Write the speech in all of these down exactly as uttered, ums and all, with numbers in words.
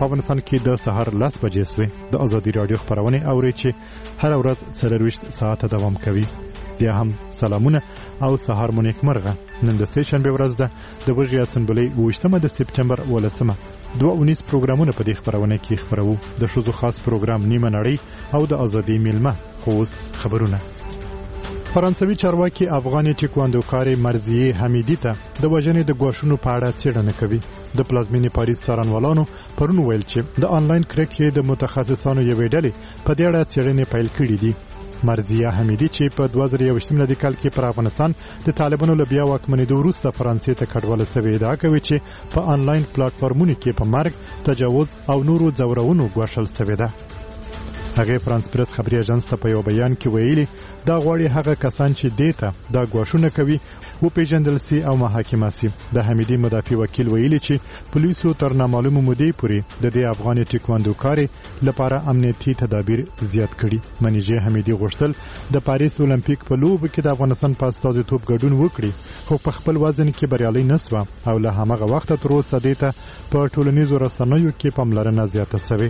په افغانستان کې د سهار لس بجې سوې. د ازادي راډیو خپرونې اورئ چې هر ورځ څلرویشت ساعته دوام کوي. بیا هم سلامونه او سهار مو نیکمرغه. نن د سه شنبې ورځ ده، د وږي اسمبلۍ اوویشتمه د سپټمبر ولسمه. دوه اونیس پروګرامونه په دې خپرونه کې خپرو. د ښځو خاص پروګرام نیمه نړۍ او د ازادي میلمه. خو اوس خبرونه. فرانسوي چارواکي افغاني ټیکواندوکارې مرضیه حمیدي ته د وژنې د ګواښونو په اړه څېړنه کوي. د پلازمینې پاریس څارنوالانو پرون ویل چې د آنلاین کرکې د متخصصانو یوې ډلې په دې اړه څېړنې پیل کړې دي. مرضیه حمیدي چې په دوه زره یوویشت میلادي کال کې پر افغانستان د طالبانو له بیا واکمنېدو وروسته فرانسې ته کډواله سوې ادعا کوي چې په آنلاین پلاټفارمونو کې په مرګ، تجاوز او نورو ځورونو ګواښل سوې ده. هغه فرانس پریس خبري اژانس ته په یو بیان کې ویلي دا غواړي هغه کسان چې دیتا دا ګواښونه کوي او پیژندل سي او محاکمه سي. د حمیدي مدافع وکیل ویلي چې پولیسو تر نامعلومه مودې پورې د دې افغاني ټیکواندوکارې لپاره امنیتي تدابیر زیات کړي. منیجه حمیدي غوښتل د پاریس اولمپیک په لوبو کې د افغانستان په استازیتوب ګډون وکړي، خو په خپل وزن کې بریالي نسوه او له همغه وخته تر اوسه دیتا په ټولنیزو رسنیو کې پاملرنه زیاته شوې.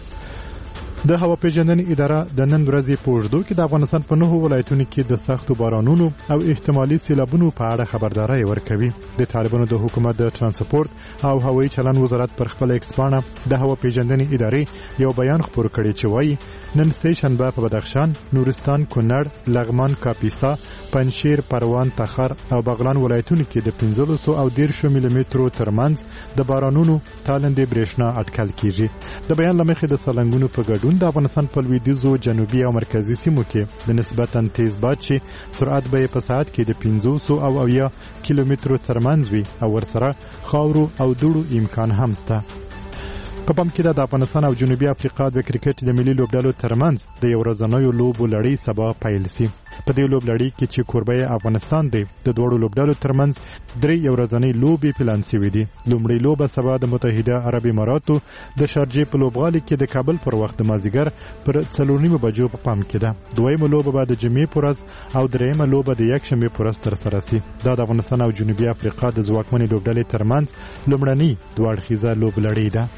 د هوا پیژندنې اداره د نن ورځې په اوږدو کې د افغانستان په نهو ولایتونو کې د سختو بارانونو او احتمالي سیلابونو په اړه خبرداري ورکوي. د طالبانو د حکومت د ترانسپورت او هوایي چلن وزارت پر خپل ایکس پاڼه د هوا پیژندنې ادارې یو بیان خپور کړی چې وایي نن سه شنبه په بدخشان، نورستان، کونړ، لغمان، کاپیسا، پنجشیر، پروان، تخار او بغلان ولایتونو کې د پنځلس او دېرش ملي مترو ترمنځ د بارانونو تالندې برېښنا اټکل کیږي. د بیان لمخې د سالنګونو په ګډون د افغانستان په لویدیځو، جنوبي او مرکزي سیمو کې د نسبتاً تیز باد چې سرعت به په ساعت کې د پنځوس او اویا کیلومترو ترمنځ وي او ورسره خاورو او دوړو امکان هم شته. په پام کې د افغانستان او جنوبي افریقا د کرکټ د ملي لوبډلو ترمنځ د یو ورځنیو لوبو لړۍ سبا پیل شي. په دې لوبلړۍ کې چې کوربه افغانستان دی، د دوړو لوبډلو ترمنځ درې یو ورځنۍ لوبې پلان شوې دي. لومړی لوبه سبا د متحده عرب اماراتو د شارجې په لوبغالي کې د کابل پر وخت د مازدیګر پر څلور نیمه بجو په پام کې ده. دویمه لوبه به د جمعې په ورځ او دریمه لوبه د یکشنبې په ورځ ترسره شي. دا د افغانستان او جنوبي افریقا د ځواکمنې لوبډلې ترمنځ لومړنۍ دوه اړخیزه لوبلړۍ ده.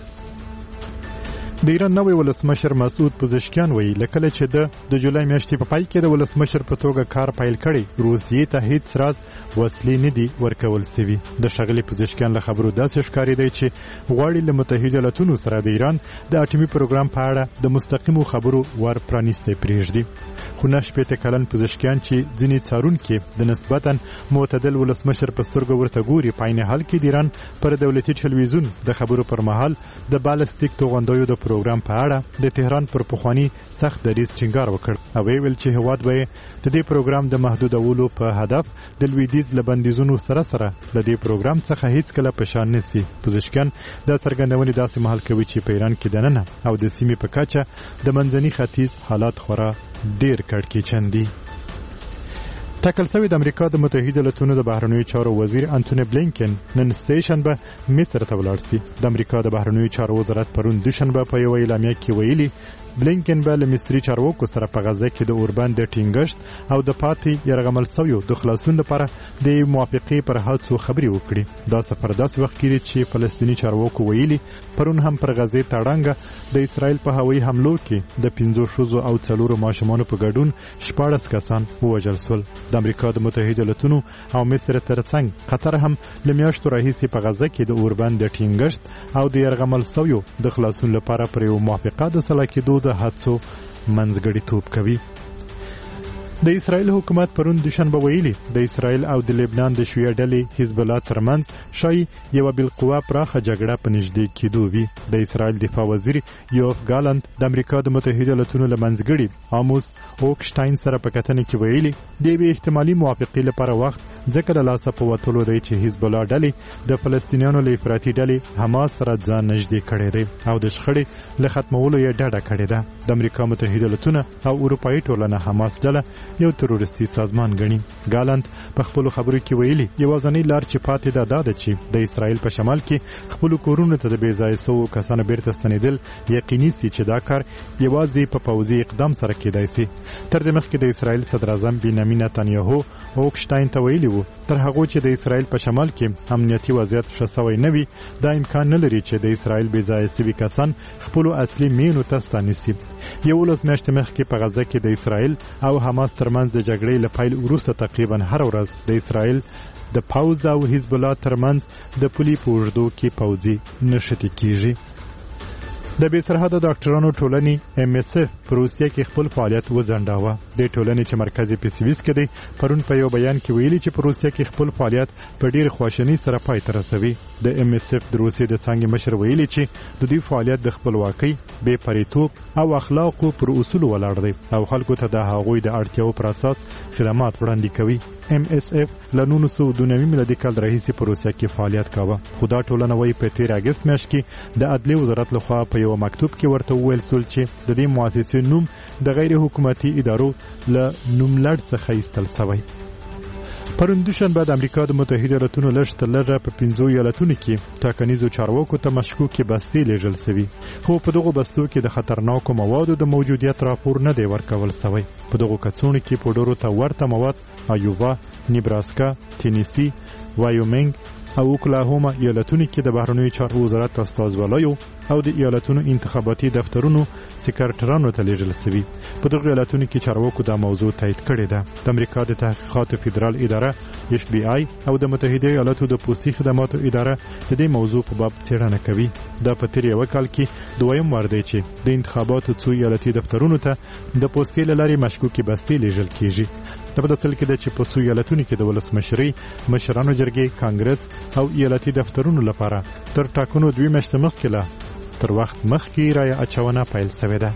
د ایران نوی ولسمشر مسعود پزشکیان وایي لکه چې د د جولای میاشتې په پای کې د ولسمشر په توګه کار پیل کړي، روسیې ته هیڅ راز وسلې نه دي ورکول شوي. د ښاغلي پزشکیان له خبرو داسې ښکارېدی چې غواړي له متحده ایالتونو سره د ایران د اټومي پروګرام په اړه د مستقیمو خبرو ور پرانیستی پرېږدي. خو نه شپېته کلن پزشکیان چې ځینې څارونکي د نسبتاً معتدل ولسمشر په سترګو ورته ګوري، په عین حال کې د ایران پر دولتي ټلویزیون د خبرو پر مهال د بالستیک توغندیو د پروګرام په اړه د تهران پر پخوانی سخت دریځ ټینګار وکړ او ویل چې هواد به د دې پروګرام د محدودولو په هدف د لویدیځ لبندیزونو سره سره د دې پروګرام څخه هیڅ کله پشان نسی. پزشکان د څرګندونې داسې محل کوي چې په ایران کې دننه او د سیمې په کچه د منځني ختیځ حالات خورا ډیر کړکېچن دي. ټاکل شوی د امریکا د متحده ایالاتونو د بهرنیو چارو وزیر انټونی بلینکن نن سه شنبه مصر ته ولاړ شي. د امریکا د بهرنیو چارو وزارت پرون دوشنبه په یو اعلامیه کې ویلي بلینکن به له مصري چارواکو سره په غزه کې د اوربند د ټینګښت او د پاتې یرغمل شویو د خلاصون لپاره د موافقې پر هڅو خبرې وکړي. دا سفر داسې وخت کې چې فلسطینی چارواکو ویلي پرون هم پر غزه تړانګه د اسرائیل په هوایي حملو کې د پنځو ښځو او څلورو ماشومانو په ګډون شپاړس کسان ووژل شول. د امریکا د متحده ایالاتونو او مصر ترڅنګ قطر هم له میاشتو راهیسې په غزه کې د اوربند د ټینګښت او د یرغمل شویو د خلاصون لپاره پر یو موافقه د سلا کېدو د هڅو منځګړیتوب کوي. د اسرائیل حکومت پرون دوشنبه ویلي د اسرائیل او د لبنان د شیعه ډلې حزب الله ترمنځ شایي یوه بالقوه پراخه جګړه په نږدې کېدو وي. د اسرائیل دفاع وزیر یوف ګالنت د امریکا د متحده ایالاتونو له منځګړي آموس اوکشتاین سره په کتنې کې ویلي د یوې احتمالي موافقې لپاره وخت ځکه له لاسه په وتلو دی چې حزب الله ډلې د فلسطینیانو له افراطي ډلې حماس سره ځان نږدې کړی دی او د شخړې له ختمولو یې ډډه کړې ده. د امریکا متحده ایالاتونه او اروپایي ټولنه حماس ډله یو تروریستي سازمان ګڼي. ګالنت په خپلو خبرو کې ویلي یوازینۍ لار چې پاتې ده دا ده چې د اسرائیل په شمال کې خپلو کورونو ته د بې ځایه شوو کسانو بیرته ستنېدل یقیني سي چې دا کار یوازې په پوځي اقدام سره کېدای سي. تر دې مخکې د اسرائیل صدراعظم بنیامین نتانیاهو اوکشتاین ته ویلي وو. تر هغه چې د اسرائیل په شمال کې امنیتي وضعیت ښه سوی نه وي، دا امکان نه لري چې د اسرائیل بې ځایه سوي کسان خپلو اصلي مینو ته ستانیسي. یولس میاشتې مخکې په غزه کې د اسرائیل او حماس ترمنځ د جګړې له پیل وروسته تقریبا هر ورځ د اسرائیل د پوځ او حزب الله ترمنځ د پولي په اوږدو کې پوځي نښتې کیږي. د بې سرحده ډاکټرانو ټولنې ام اس اف په روسیه کې خپل فعالیت وځنډاوه. د ټولنې چې مرکز یې په سویس کې دی پرون په یو بیان کې ویلي چې په روسیه کې خپل فعالیت په ډېر خواشینۍ سره پای ته رسوي. د ام اس اف د روسیې د څانګې مشر ویلي چې د دوی فعالیت د خپلواکۍ، بې پریتوب او اخلاقو پر اصولو ولاړ دی او خلکو ته د هغوی د اړتیاو پر اساس خدمات وړاندې کوي. ام اس اف له نولس سوه دوه نوي میلادي کال راهیسې په روسیه کې فعالیت کاوه، خو دا ټولنه وایي په تیر اګست میاشت کې د عدلیې وزارت لخوا په یو مکتوب کې ورته وویل سول چې د دې مؤسسې نوم د غیر حکومتي ادارو له نوملړ څخه ایستل شوی. پرون دوشنبه د امریکا د متحده ایالاتونو لږ تر لږه په پنځو ایالتونو کې ټاکنیزو چارواکو ته مشکوکې بستې لیږل شوي، خو په دغو بستو کې د خطرناکو موادو د موجودیت راپور نه دی ورکول شوی. په دغو کڅوړو کې پوډرو ته ورته مواد ایووا، نیبراسکا، تینیسي، وایومینګ او اوکلاهوما ایالتونو کې د بهرنیو چارو وزارت استازوالایو او د ایالتونو انتخاباتي دفترونو سکرټرانو ته لیږل شوي. په دغو ایالتونو کې چارواکو دا موضوع تایید کړې ده. د امریکا د تحقیقاتو فدرال اداره اف بی آی او د متحده ایالاتو د پوستي خدماتو اداره د دې موضوع په باب څېړنه کوي. دا په تیر یو کال کې دویم وار دی چې د انتخاباتو څو ایالتي دفترونو ته د پوستي له لارې مشکوکې بستې لیږل کیږي. دا په داسې حال کې ده چې په څو ایالتونو کې د ولسمشرۍ، مشرانو جرګې، کانګرس او ایالتي دفترونو لپاره تر ټاکنو دوی میاشتې مخکې لا تر وخت مخکې رایه اچونه پیل شوې ده.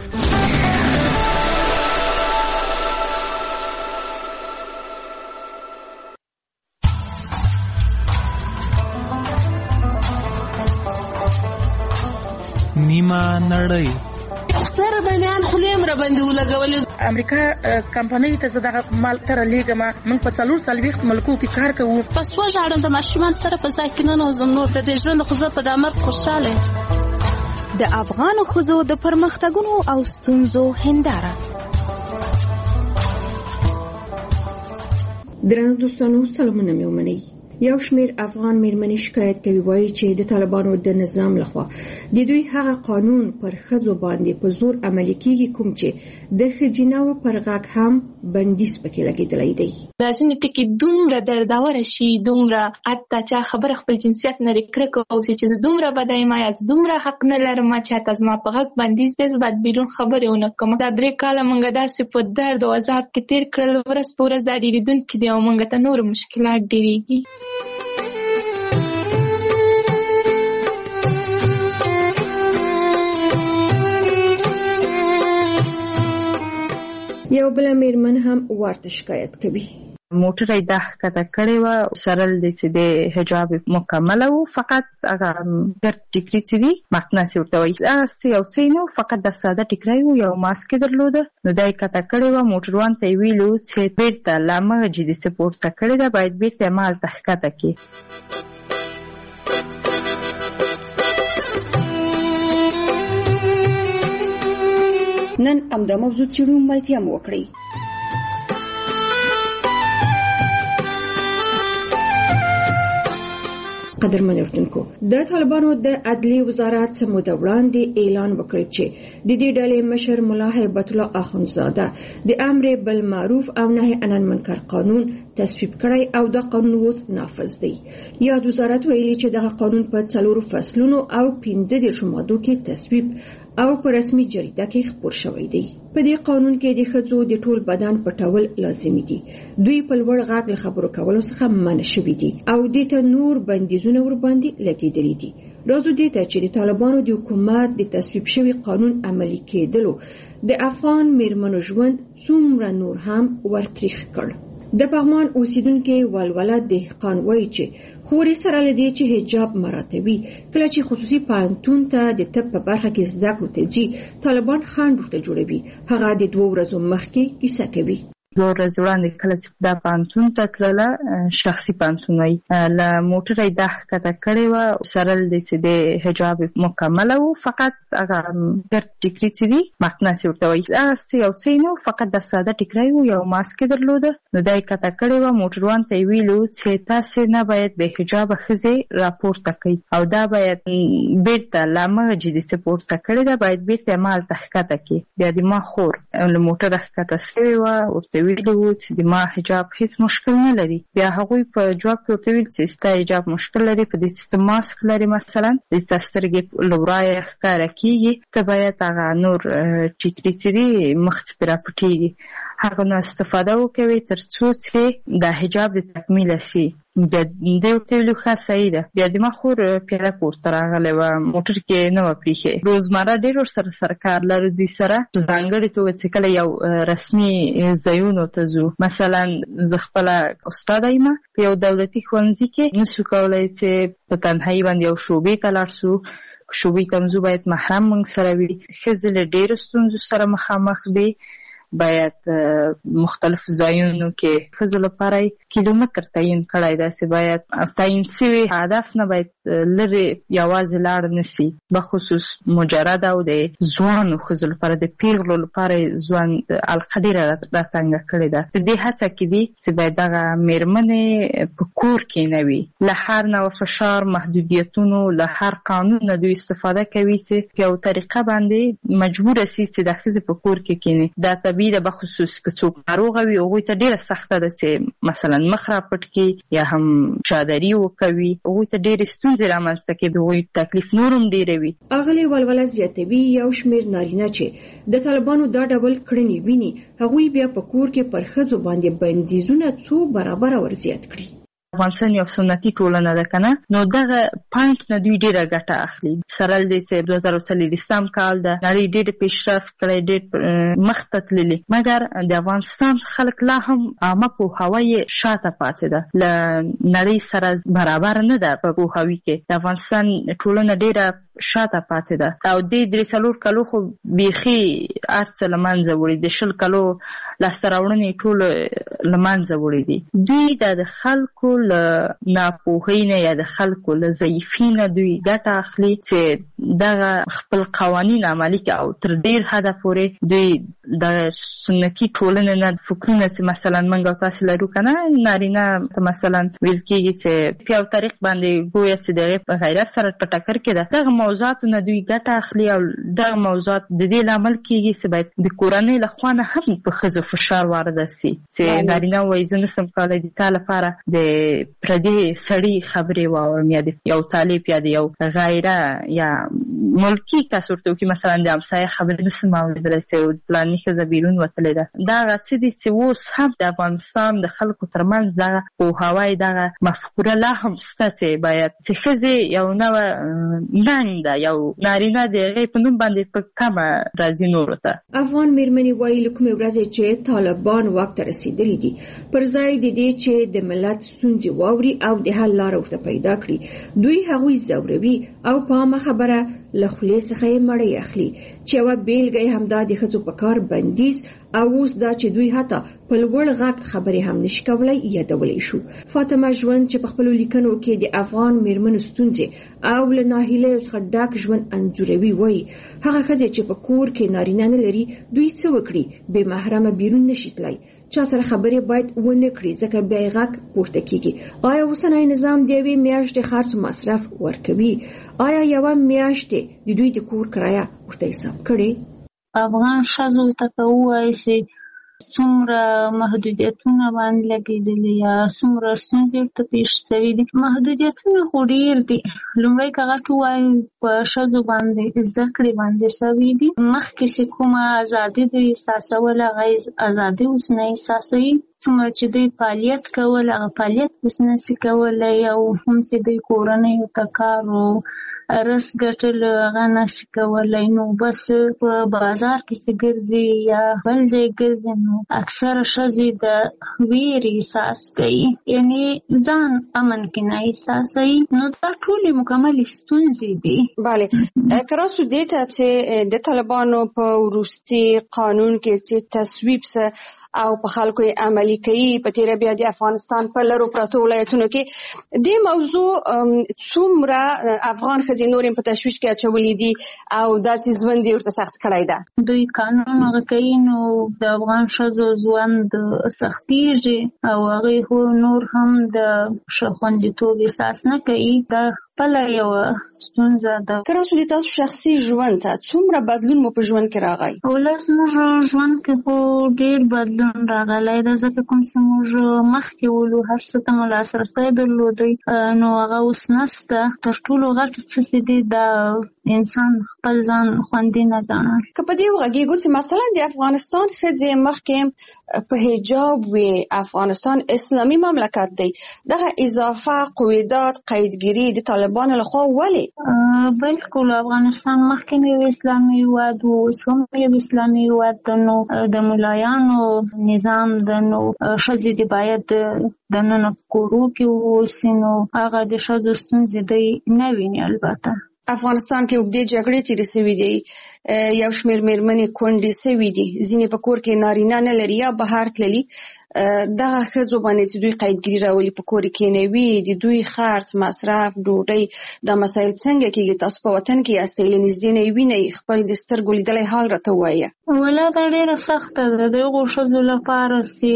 نیمه نړۍ سره بنیان خلیم را باندې ولګولې. امریکا کمپنۍ ته زداغه مال تر لیګه ما موږ په څلور سالويخت ملکو کې کار کوو. پس وژاړم د ماشومان سره په ځای کې نه نوزم نور د دې ژوند خو زه په دامر خوشاله. د افغان ښځو د پرمختګونو او ستونزو هنداره. درنو دوستانو سلامونه مې ومنئ. یو شمیر افغان میرمنې شکایت کوي وایي چې د طالبانو د نظام لخوا د دوی هغه قانون پر ښځو باندې په زور عملي کیږي کوم چې د ښځیناو پر غږ هم بندیز پکې لګیدلی دی. دا ځینې ټکي دومره درداوره شي، دومره حتی چا خبره خپل جنسیت نه لري کرکه اوسي چې زه دومره بدی یم یا زه دومره حق نه لرم چې حتی زما په غږ بندیز دی، زه باید بیرون خبرې ونه کړم. دا درې کاله موږ داسې په درد او عذاب کې تېر کړل، ورځ په ورځ دا ډېرېدونکي دي او موږ ته نور مشکلات ډېرېږي. یو بل میرمن هم ورته شکایت کوي. موټر یې د ښکته کړې وه، سرل دی چې د حجاب مکمله وو، فقط هغه ګرد ټیکري چې دي مقناس ورته وایي، هغسې یو څه نه وو، فقط د ساده ټیکری وو، یو ماسک یې درلوده. نو دا یې کته کړې وه، موټروان ته یې ویلي وو چې بېرته له همغه جدي څه پورته کړې ده، باید بېرته یې همالته ښکته کړي. نن همدا موضوع څېړو، ملتیا مو وکړئ. قدرمن اردوونکو، د طالبانو د عدلیې وزارت څه موده وړاندې اعلان وکړ چې د دې ډلې مشر ملا هیبت الله اخندزاده د امر بالمعروف او نهي عن المنکر قانون تصویب کړی او دا قانون اوس نافذ دی. یاد وزارت ویلي چې دغه قانون په څلورو فصلونو او پنځه دېرشو مادو کې تصویب او په رسمي جریده کې خپور شوی دی. په دې قانون کې د ښځو د ټول بدن پټول لازمي دي، دوی په لوړ غږ له خبرو کولو څخه منع شوي دي او دې ته نور بندیزونه ورباندې لګېدلي دي. راځو دې ته چې د طالبانو د حکومت د تصویب شوي قانون عملي کېدلو د افغان میرمنو ژوند څومره نور هم ورتریخ کړ. د پغمان اوسیدونکو ولوله دهقان وایي چې خوري سره لدی چې حجاب مراتبي کله چې خصوصي پانتون ته د طب په برخه کې زده کړو ته جی طالبان خان ورته جوړوي. هغه د دوه ورځې مخکې کیسه کوي. دوه ورځې وړاندې کله چې دا پانتون ته تلله شخصي پانتون وایي له موټره یې دا ښکته کړې وه سرل دی چې د حجاب مکمله و فقط هغه ګرد ټیکري چې دي مقنس یې ورته وایي هغسې یو څه یې نه و فقط دا ساده ټیکری و یو ماسک یې درلوده نو دا یې کته کړې وه موټروان ته یې ویلي و چې تاسې نه باید بې حجابه ښځې راپورته کوئ او دا باید بېرته له همغه جدي څه پورته کړې ده باید بېرته یې همالته ښکته کړي. بیا د ما خور له موټره ښکته سوې وه ورته ویلي وو چې د ما حجاب هېڅ مشکل نه لري. بیا هغوی په جواب کې ورته ویل چې ستا حجاب مشکل لري په دې چې ته ماسک لري مثلا د ستا سترګې له ورایه ښکاره کېږي ته باید هغه نور ټیکري چې دي مخ چې پرې راپټېږي هغه نه استفاده وکوي تر څو چې دا حجاب د تکمیله سي. بیا دې ورته ویلو ښه صحیح ده. بیا د ما خور پیاده کورته راغلی وه موټر کې نه وه پرېښې روزمره ډېر ورسره سره کار لرو دوی سره په ځانګړې توګه چې کله یو رسمي ځایونو ته ځو مثلا زه خپله استاده یم په یو دولتي ښوونځي کې نسو کولی چې په تنهایي باندې یو شعبې ته لاړ شو شعبې ته ځو باید محرم موږ سره وي. ښځې له ډېرو ستونزو سره مخامخ دي باید مختلف ځایونو کې ښځو لپاره کیلومتر تعیین کړی داسې باید تعیین شوي هدف نه باید لرې یوازې لاړ نسي بخصوص مجرد او د ځوانو ښځو لپاره د پیغلو لپاره ځوان حلقه ډېره راتنګه کړې ده. په دې هڅه کې دي چې باید دغه مېرمنې په کور کې نه وي له هر نوع فشار محدودیتونو له هر قانون نه دوی استفاده کوي چې په یو طریقه باندې مجبوره سي چې د ښځې په کور کې کښېني. دا طبیعي ده بخصوص که څوک ناروغه وي هغوی ته ډېره سخته ده چې مثلا مخ راپټ کړي یا هم چادري وکوي هغوی ته ډېرې ستونزې رامنځته کوي د هغوی تکلیف نور هم ډېره وي. اغلې ولوله زیاتوي یو شمېر نارینه چې د طالبانو دا ډول کړنې ویني هغوی بیا په کور کې پر ښځو باندې بندیزونه څو برابره ورزیات کړي. افغانستان یو سنتي ټولنه ده کنه نو دغه پاینټ نه دوی ډیره ګټه اخلي. سره دې چې دوه زره څلوېښتم کال ده نړۍ ډېر پیشرفت کړی ډېر مخ ته تللي مګر د افغانستان خلک لا هم عامه پوهاوی شاته پاتې ده له نړۍ سره برابر نه ده په پوهاوي کې. د افغانستان ټولنه ډېره شاته پاتې ده او دې درې څلور کلو خو بیخي هر څه له منځه وړي د شل کلو لاسته راوړنې ټول له منځه وړي دي. دوی د خلکو له ناپوهۍ نه یا د خلکو له ضعیفۍ نه دوی ګټه اخلي چې دغه خپل قوانین عملي کړي او تر ډېر حده پورې دوی د سنتي ټولنې نه فکرونه چې مثلا موږ او تاسې لرو که نه نارینه ته مثلا ویل کېږي چې په یو طریق باندې ګویا چې د هغې په غیرت سره په ټکر کې ده دغه موضوعاتو نه دوی ګټه اخلي او دغه موضوعات د دې لامل کېږي چې باید د کورنۍ له خوا نه هم په ښځو فشار وارده سي چې نارینه وایي زه نشم کولی د تا لپاره د پردي سړي خبرې واورم یا د یو طالب یا د یو غیره یا ملکي کس ورته وکړي مثلا د همسایه خبرې نشم اورېدلی چې فلاني ښځه بیرون وتلې ده. دغه څه دي چې اوس هم د افغانستان د خلکو ترمنځ دغه پوهاوی دغه مفکوره لا هم شته چې باید چې ښځې یو نوع ننګ ده یو نارینه د هغې په نوم باندې په کمه راځي نورو ته. افغان مېرمنې وایي له کومې ورځې چې طالبان واک ته رسېدلي دي پر ځای د دې چې د ملت ستونزې واوري او د حل لاره ورته پیدا کړي دوی هغوی ځوروي او په عامه خبره له خولې څخه یې مړۍ اخلي چې یوه بېلګه یې همدا د ښځو په کار بندیز او اوس دا چې دوی حتی په لوړ غږ خبرې هم نشي کولی یادولی شو. فاطمه ژوند چې په خپلو لیکنو کې د افغان مېرمنو ستونزې او له ناهیلیو څخه ډک ژوند انځوروي وایي هغه ښځې چې په کور کې نارینه نه لري دوی څه وکړي بې محرمه بیرون نشي تللی چا سره خبرې باید ونه کړي ځکه بیا یې غږ پورته کېږي. آیا اوسنی نظام د یوې میاشتې خرڅ مصرف ورکوي؟ آیا یوه میاشتې د دوی د کور کرایه ورته حساب کړي؟ افغان ښځو ته که ووایي چې څومره محدودیتونه باندې لګېدلي یا څومره ستونزې ورته پېښ شوي دي محدودیتونه خو ډېر دي. لومړی که غټ ووایو په ښځو باندې زده کړې باندې شوي دي مخکې چې کومه ازادي دوی احساسول هغه ازادي اوس نه احساسوي څومره چې دوی فعالیت کول هغه فعالیت اوس نشي کولی او هم چې دوی کورنیو ته کار و رس ګټل هغه نشي کولای، نو بس په بازار کې څه ګرځي یا بل ځای ګرځي، نو اکثره ښځې د ویرې احساس کوي، یعنې ځان امن کې نه احساسوي. نو دا ټولې مکملې ستونزې دي. بله، که راسو دې ته چې د طالبانو په وروستي قانون کې چې تصویب سه او په خلکو یې عملي کوي، په تېره بیا د افغانستان په لرو پرتو ولایتونو کې دې موضوع څومره افغان ښځې نور په تشویش کې اچولي دي او داسې ژوند یې ورته سخت کړی ده؟ دوی قانون هغه کوي، نو د افغان ښځو ژوند سختېږي او هغوی خو نور هم د ښه خوندیتوب احساس نه کوي. دا خپله یوه ستونزه ده. که راسو د تاسو شخصي ژوند ته څومره بدلون مو په ژوند کې راغی؟ اوله زموږ ژوند کې خو ډېر بدلون راغلی ده، ځکه کوم چې موږ مخکې ولو هر څه ته مو لاسرسی درلودی، نو هغه اوس نسته. تر ټولو غټ څه چې دی دا انسان خپل ځان خوندي نه ګڼي. که په دې وغږېږو چې مثلا د افغانستان ښځې مخکې په حجاب وي، افغانستان اسلامي مملکت دی، دغه اضافه قویدات قیدګیري د طالبانو لخوا ولې؟ بلکل افغانستان مخکې یو اسلامي هېواد و، اوس هم یو اسلامي هېواد ده، نو د ملایانو نظام ده، نو ښځې دې باید دننه په کورو کې واوسي، نو هغه د ښځو ستونزې دی نه ویني. البته افغانستان کې اوږدې جګړې تېرې سوي دي، یو شمېر مېرمنې کونډې سوي دي، ځینې په کور کې نارینه نه لري یا بهر تللي. دغه ښځو باندې چې دوی قیدګیري راولي، په کور کې کېنوي، د دوی خرڅ، مصرف، ډوډۍ، دا مسایل څنګه کېږي؟ تاسو په وطن کې یاستئ، له نږدې نه یې وینئ، خپل د سترګو لیدلی حال راته ووایه. والله دا ډېره سخته ده د هغو ښځو لپاره چې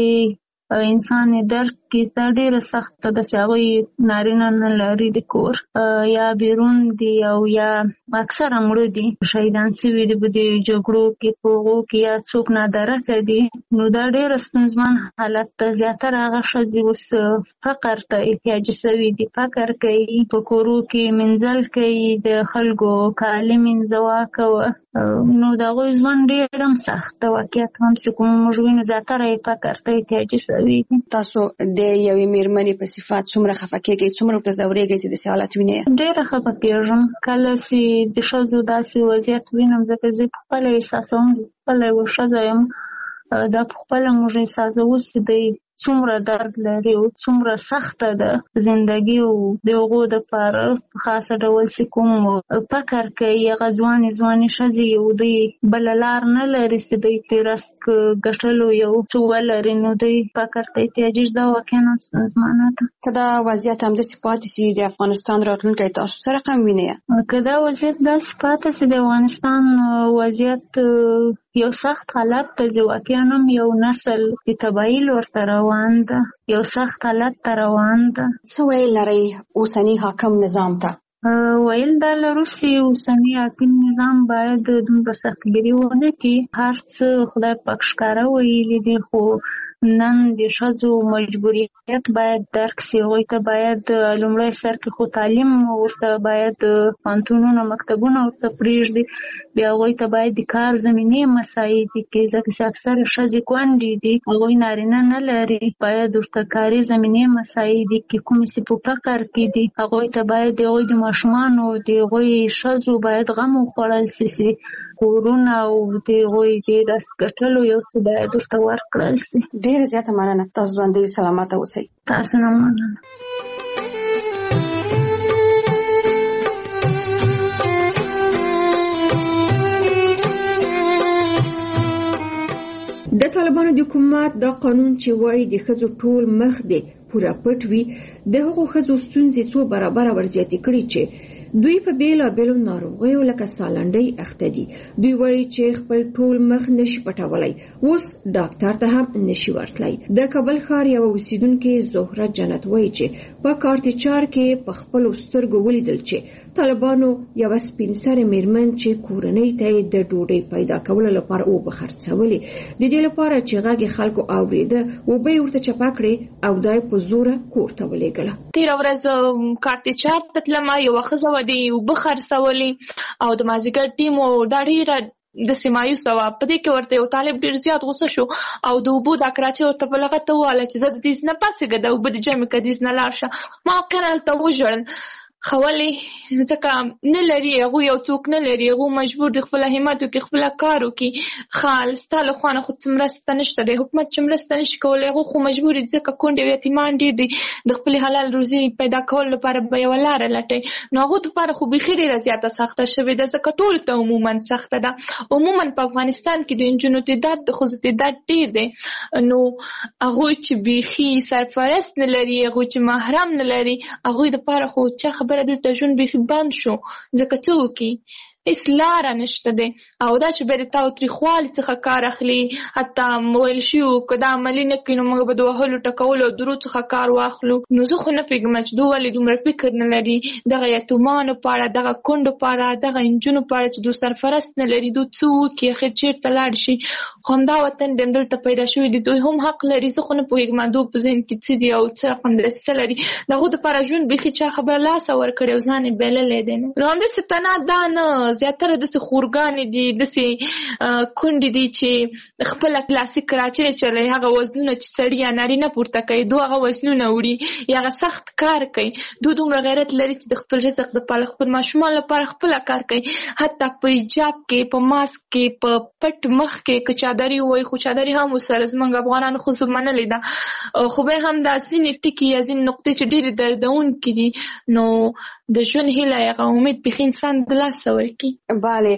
انسان درک کې، دا ډېره سخته ده چې هغوی نارینه نه لري د کور، یا بیرون دي او یا اکثره مړه دي، شهیدان سوي دي په دې جګړو کې، په هغو کې یا څوک نادرکه دي. نو دا ډېره ستونزمن حالت ده. زیاتره هغه ښځې اوس فقر ته احتیاجي سوي دي، فقر کوي، په کورو کې منزل کوي، د خلکو کالي منځوه کوه، نو د هغوی ژوند ډېر هم سخت ده. واقعیت هم چې کوم موږ وینو زیاتره یې فقر ته احتیاجي سوي دي. تاسو د یوې مېرمنې په صفت څومره خفه کېږئ، څومره ورته ځورېږئ چې داسې حالت وینئ؟ ډېره خفه کېږم کله چې د ښځو داسې وضعیت وینم، ځکه زه پخپله احساسوم، زه پخپله یوه ښځه یم، دا پخپله موږ احساسوو چې دی څومره درد لري او څومره سخته ده زندګي، او د هغو دپاره په خاصه ډول چې کوم فکر کوي هغه ځوانې ځوانې ښځې، او دوی بله لار نه لري چې دوی د رزق ګټلو یو څه ولري، نو دوی فکر ته احتیاجي ده. واقعا هم ستونزمنه ده. که دا وضعیت همداسې پاتې سي، د افغانستان راتلونکی تاسو څه رقم وینئ؟ که دا وضعیت داسې پاتې سي، د افغانستان وضعیت یو سخت حالت ته چې واقعا هم یو نسل د تباهي لور ته روان ده، یو سخت حالت ته روان ده. څه ویل لرئ اوسني حاکم نظام ته؟ ویل دا لرو چې اوسني حاکم نظام باید دومره سختګیري ونه کړي. هر څه خدای پاک ښکاره ویلي دي، خو نن د ښځو مجبوریت باید درک سي. هغوی ته باید لومړی سر کې خو تعلیم ورته باید پوهنتونونه، مکتبونه ورته پرېږدي، بیا هغوی ته باید د کار زمینې مساعدې کړي، ځکه چې اکثره ښځې کونډې دي، هغوی نارینه نه لري، باید ورته کاري زمینې مساعدې کړي. کومې چې په فقر کې دي هغوی ته باید د هغوی د ماشومانو، د هغوی ښځو باید غم وخوړل سي چې کورونه او د هغوی د رزق ګټلو یو څه باید ورته ورکړل سي. ډېره زیاته مننه. تاسو ژوندۍ سلامته اوسئ. تاسو نه مننه. د طالبانو د حکومت دا قانون چې وایي د ښځو ټول مخ دی پوره پټ وي، د هغو ښځو ستونزې څو برابره ورزیاتې کړي چې دوی په بیلابیلو ناروغیو لکه سالنډۍ اخته دي. دوی وایي چې خپل ټول مخ نشي پټولی، اوس ډاکټر ته هم نشي ورتلی. د کابل ښار یوه اوسیدونکې زهره جنت وایي چې په کارتچار کې په خپلو سترګو ولیدل چې طالبانو یوه سپین سرې مېرمن چې کورنۍ ته یې د ډوډۍ پیدا کولو لپاره اوبه خرڅولې، د دې لپاره چې غږ یې خلکو اورېده، اوبه یې ورته چپه کړې او دا یې په زوره کور ته ولېږله. تېره ورځ کارتچار ته تلمه، یوه ښځه وه د اوبه خرڅولې او د مازدیګر ټیم و، دا ډېره داسې مایوسه وه. په دې کې ورته یو طالب ډېر زیات غوسه شو او د اوبو دا کراچۍ ورته په لغته وویله چې زه د دې نه پاسېږه، د اوبه د جمع که دې نه لاړ شه. ما واقعا هلته وژړل. خولې ځکه نه لري هغوی یو څوک نه لري هغوی مجبور دي خپله همت وکړي خپله کار وکړي خال ستا له خوا نه خو څه مرسته نشته دی حکومت چې مرسته نشي کولی هغوی خو مجبور دي ځکه کونډې او یتیمان ډېر دي د خپلې حلال روزي پیدا کولو لپاره به یوه لاره لټوي نو هغوی دپاره خو بیخي ډېره زیاته سخته شوې ده ځکه ټولو ته عموما سخته ده عموما په افغانستان کې د نجونو تعداد د ښځو تعداد ډېر دی نو هغوی چې بیخي سرپرست نه لري هغوی چې محرم نه لري هغوی دپاره خو چا خبره دلته ژوند بیخي بند شو ځکه څه وکړي هیڅ لاره نشته دی او دا چې بیا د تاوتریخوالي څخه کار اخلي حتی ویل شوي که دا عملي نه کړي نو موږ به د وهلو ټکولو او درو څخه کار واخلو نو زه خو نه پوهېږم چې دوی ولې دومره فکر نه لري دغه یتیمانو په اړه دغه کونډو په اړه دغه نجونو په اړه چې دوی سرپرست نه لري دوی څه وکړي اخر چېرته لاړ شي خو همدا وطن دی همدلته پیدا شوي دي دوی هم حق لري زه خو نه پوهېږم دوی په ذهن کې څه دي او څه رقم دسیسه لري د هغوی دپاره ژوند بیخي چا خبر لاسه ورکړی او ځان یې بایللی دی نو همداسې تنها دا نه زیاتره داسې خورګانې دي داسې کونډې دي چې خپله کلاسیک کراچۍ چلوي هغه وزنونه چې سړي یا نارینه پورته کوي دوی هغه وزنونه وړي یا هغه سخت کار کوي دوی دومره غیرت لري چې د خپل رزق دپاره خپل ماشومان لپاره خپله کار کوي حتی په حجاب کې په ماسک کې په پټ مخ کې که چادري ووایي خو چادري هم ورسره زموږ افغانانو ښځو منلې ده خو بیا هم دا ځینې ټکي یا ځینې نقطې چې ډېرې دردونکې دي نو د ژوند هیله هغه امید بیخي انسان د لاسه ورکړي. بله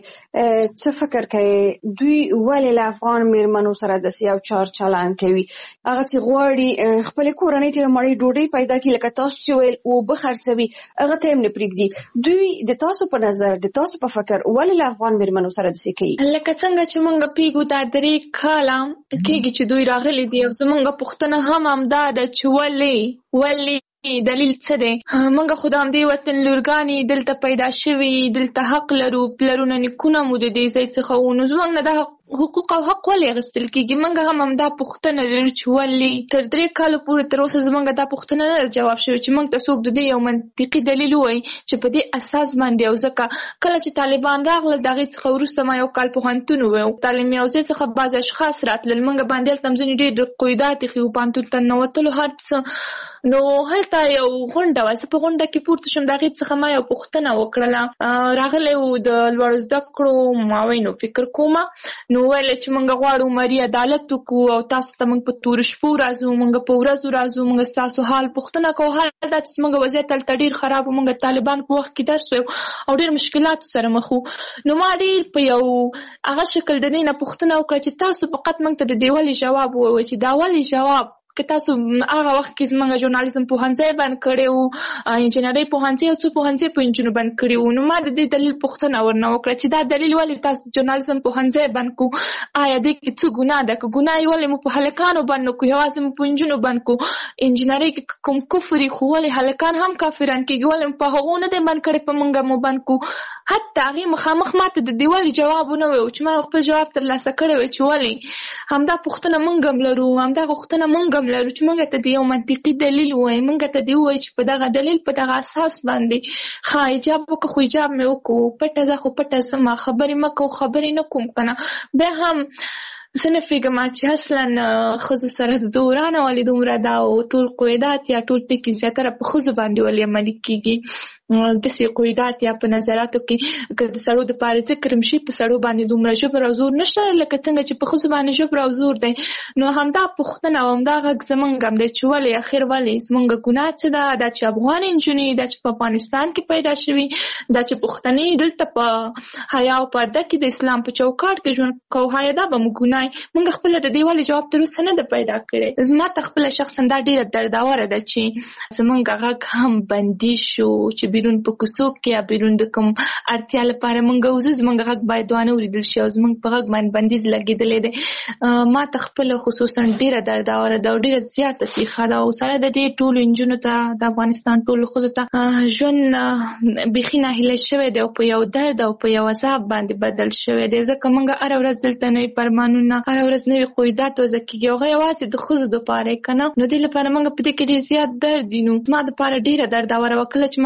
څه فکر کوي دوی ولې له افغان میرمنو سره داسې یو چار چلند کوي هغه چې غواړي خپلې کورنۍ ته مړۍ ډوډۍ پیدا کړي لکه تاسو چې ویل اوبه خرڅوي هغه ته هم نه پرېږدي دوی د تاسو په نظر د تاسو په فکر ولې له افغان میرمنو سره داسې کوي لکه څنګه چې موږ پیږو دا درې کاله کېږي چې دوی راغلي دي او زموږ پوښتنه هم همدا ده چې ولې ولې دلیل څه دی موږ خو د همدې وطن لورګانې دلته پیدا شوي دلته حق لرو پلرونه نیکونه مو د دې ځای څخه وو نو زموږ نه دا حقوق او حق ولې اخیستل کېږي موږ هم همدا پوښتنه لرو چې ولې تر درې کالو پورې تر اوسه زموږ دا پوښتنه نه ده جواب شوې چې موږ ته څوک د دې یو منطقي دلیل ووایي چې په دې اساس باندې او ځکه کله چې طالبان راغلل د هغې څخه وروسته ما یو کال پوهنتون وویل تعلیم یوځای څخه بعض اشخاص راتلل موږ باندې هلته هم ځینې ډېر قیودات ایښي وو پوهنتون ته ننوتلو هر څه نو هلته یو غونډه وه زه په غونډه کې پورته شوم د هغې څخه ما یو پوښتنه وکړله راغلی و د لوړو زده کړو معاون فکر کومه نو ویل چې موږ غواړو مری عدالت وکړو او تاسو ته موږ په تورو شپو راځو موږ په ورځو راځو موږ ستاسو حال پوښتنه کوو حال دا چې زموږ وضعیت هلته ډېر خراب و موږ طالبان په وخت کې درس ویو او ډېر مشکلاتو سره مخ وو نو ما ډېر په یو هغه شکل د دې نه پوښتنه وکړه چې تاسو فقط موږ ته د دې ولې جواب ووایئ چې دا ولې جواب که تاسو هغه وخت کې زموږ ژورنالیزم پوهنځی بند کړی و انجینرۍ پوهنځی او څو پوهنځی په نجونو بند کړي وو نو ما د دې دلیل پوښتنه ورنه وکړه چې دا دلیل ولې تاسو ژورنالیزم پوهنځی بند کړو آیا دې کې څه ګناه ده که ګناه یې ولې مو په هلکانو بند نه کړو یوازې مو په نجونو بند کړو انجینرۍ کې کوم کفر خو ولې هلکان هم کافران کېږي ولې مو په هغو نه دی بند کړی په موږ مو بند کړو حتی هغې مخامخ ما ته د دې ولې جواب ونه ویل چې ما خپل جواب ترلاسه کړی وی چې ولې همدا پوښتنه موږ هم لرو همدا غوښتنه موږ هم لرو چې موږ ته د یو منطقي دلیل ووایي موږ ته دې ووایي چې په دغه دلیل په دغه اساس باندې ښه حجاب وکړه خو حجاب مې وکړو پټه ځه خو پټه ځه خبرې مه کوو خبرې نه کوم که نه بیا هم زه نه پوهېږم چې اصلا ښځو سره د دورانه ولې دومره دا او ټول قیودات یا ټول ټکي زیاتره په ښځو باندې ولې عملي کېږي داسې قیودات یا په نظراتو کې که د سړو دپاره ذکر هم شي په سړو باندې دومره ژبر او زور نشته لکه څنګه چې په ښځو باندې ژبر او زور دی نو همدا پوښتنه او همدا غږ زموږ هم دی چې ولې اخر ولې زموږ ګناه څه ده دا چې افغان نجونې دا چې په افغانستان کې پیدا شوي دا چې پښتنې دلته په حیا او پرده کې د اسلام په چوکاټ کې ژوند کوو حیا دا به مو ګناه موږ خپله د دې ولې جواب تر اوسه نه ده پیدا کړی زما ته خپله شخصا دا ډېره دردوره ده چې زموږ غږ هم بندي شو چې بیرون په کوڅو کې یا بیرون د کوم اړتیا لپاره موږ وځو زموږ غږ باید وانه اورېدل شي او زموږ په غږ باندې بندیز لګېدلی دی ما ته خپله خصوصا ډېره دردوره ده او ډېره زیاته تریخه ده او سره د دې ټولو نجونو ته د افغانستان ټولو ښځو ته ژوند بیخي ناهیلی شوی دی او په یو درد او په یو عذاب باندې بدل شوی دی ځکه موږ هره ورځ دلته نوي فرمانونه هره ورځ نوي قیودات وضع کېږي هغه یوازې د ښځو دپاره یې که نه نو دې لپاره موږ په دې کې ډېر زیات درد دي نو زما دپاره ډېره دردوره وه کله چې ما دا نوي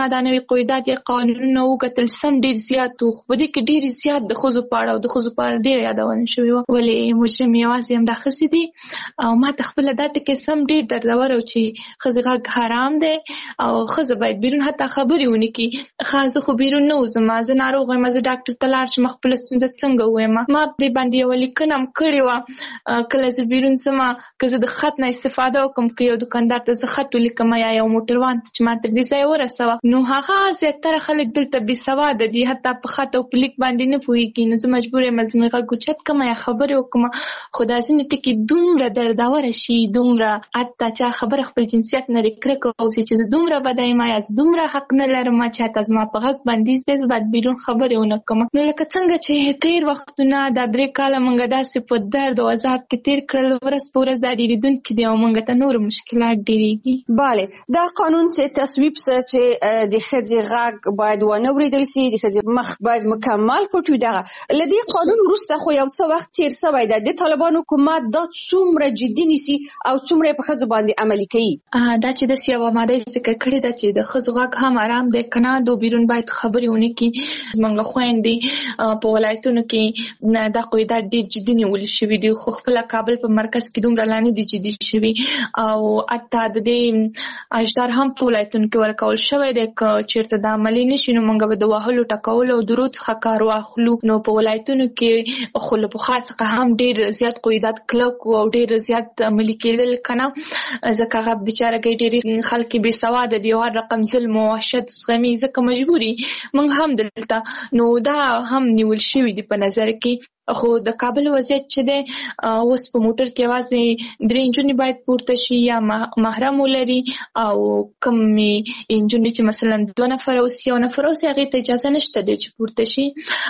قواعد یا قانونونه وکتل سم ډیر زیات وو، په دې کې ډیر زیات د ښځو په اړه او د ښځو په اړه ډیر یادونه شوې وه، ولې مجرم یوازې همدا ښځې دي. او ما ته خپله دا ټکي سم ډیر دردور و چې ښځې غږ حرام دی او ښځه باید بیرون حتی خبرې ونه کړي. ښه زه خو بیرون نه وځم، زه ناروغه یم، زه ډاکټر ته لاړ شم خپله ستونزه څنګه ووایم. ما پرې باندې یوه لیکنه هم کړې وه، کله زه بیرون ځم که زه د خط نه استفاده وکړم، که یو دکاندار ته زه خط ولیکم یا یو موټروان ته چې ما تر دې ځایه ورسوه، نو هغه زیاتره خلک دلته بې سواده دي، حتی په خط او په لیک باندې نه پوهېږي. نو زه مجبور یم زه مې غږ اوچت کړم یا خبرې وکړم. خو دا ځینې ټکي دومره دردوره شي، دومره حتی چا خبره خپل جنسیت نه لري کرکه اوسي چې زه دومره بده یم یا زه دومره حق نه لرم چې حتی زما په غږ بندیز دی، زه باید بیرون خبرې ونه کړم. نو لکه څنګه چې تېر وختونه دا درې کاله موږ داسې په درد او عذاب کې تېر کړل، ورځ په ورځ دا ډېرېدونکي دي او موږ ته نور مشکلات ډېرېږي. بله، دا قانون چې تصویب سه چې د ښځې غږ باید ونه اورېدل سي، د ښځې مخ باید مکمل پټ وي. دغه له دې قانون وروسته خو یو څه وخت تېر سوی دی، د طالبانو حکومت دا څومره جدي نیسي او څومره یې په ښځو باندې عملي کوي؟ دا چې داسې یوه ماده یې ذکر کړې ده چې د ښځو غږ هم ارام دی، که نه د بیرون باید خبرې ونه کړي. زموږ خویندې په ولایتونو کې دا قواعد ډېر جدي نیول شوي دي، خو خپله کابل په مرکز کې دومره لا نه دي جدي شوي او حتی د دې اجدار هم په ولایتونو کې ورکول شوی دی. که چېرته دا عملي نه شي نو موږ به د وهلو ټکولو او درود څخه کار واخلو. نو په ولایتونو کې خو له پخوا څخه هم ډېر زیات قواعد کلک او ډېر زیات عملي کېدل، که نه ځکه هغه بېچارهګۍ ډېرې خلک بې سواده دي او هر رقم ظلم او وحشت زغمي، ځکه مجبوري موږ هم دلته. نو دا هم نیول شوي دي په نظر کې. خو د کابل وضعیت چې دی اوس په موټر کې یوازې درې نجونې باید پورته شي یا محرم ولري، او کومې نجونې چې مثلا دوه نفره اوسي یو نفر اوسي هغې ته اجازه نشته دی چې پورته شي.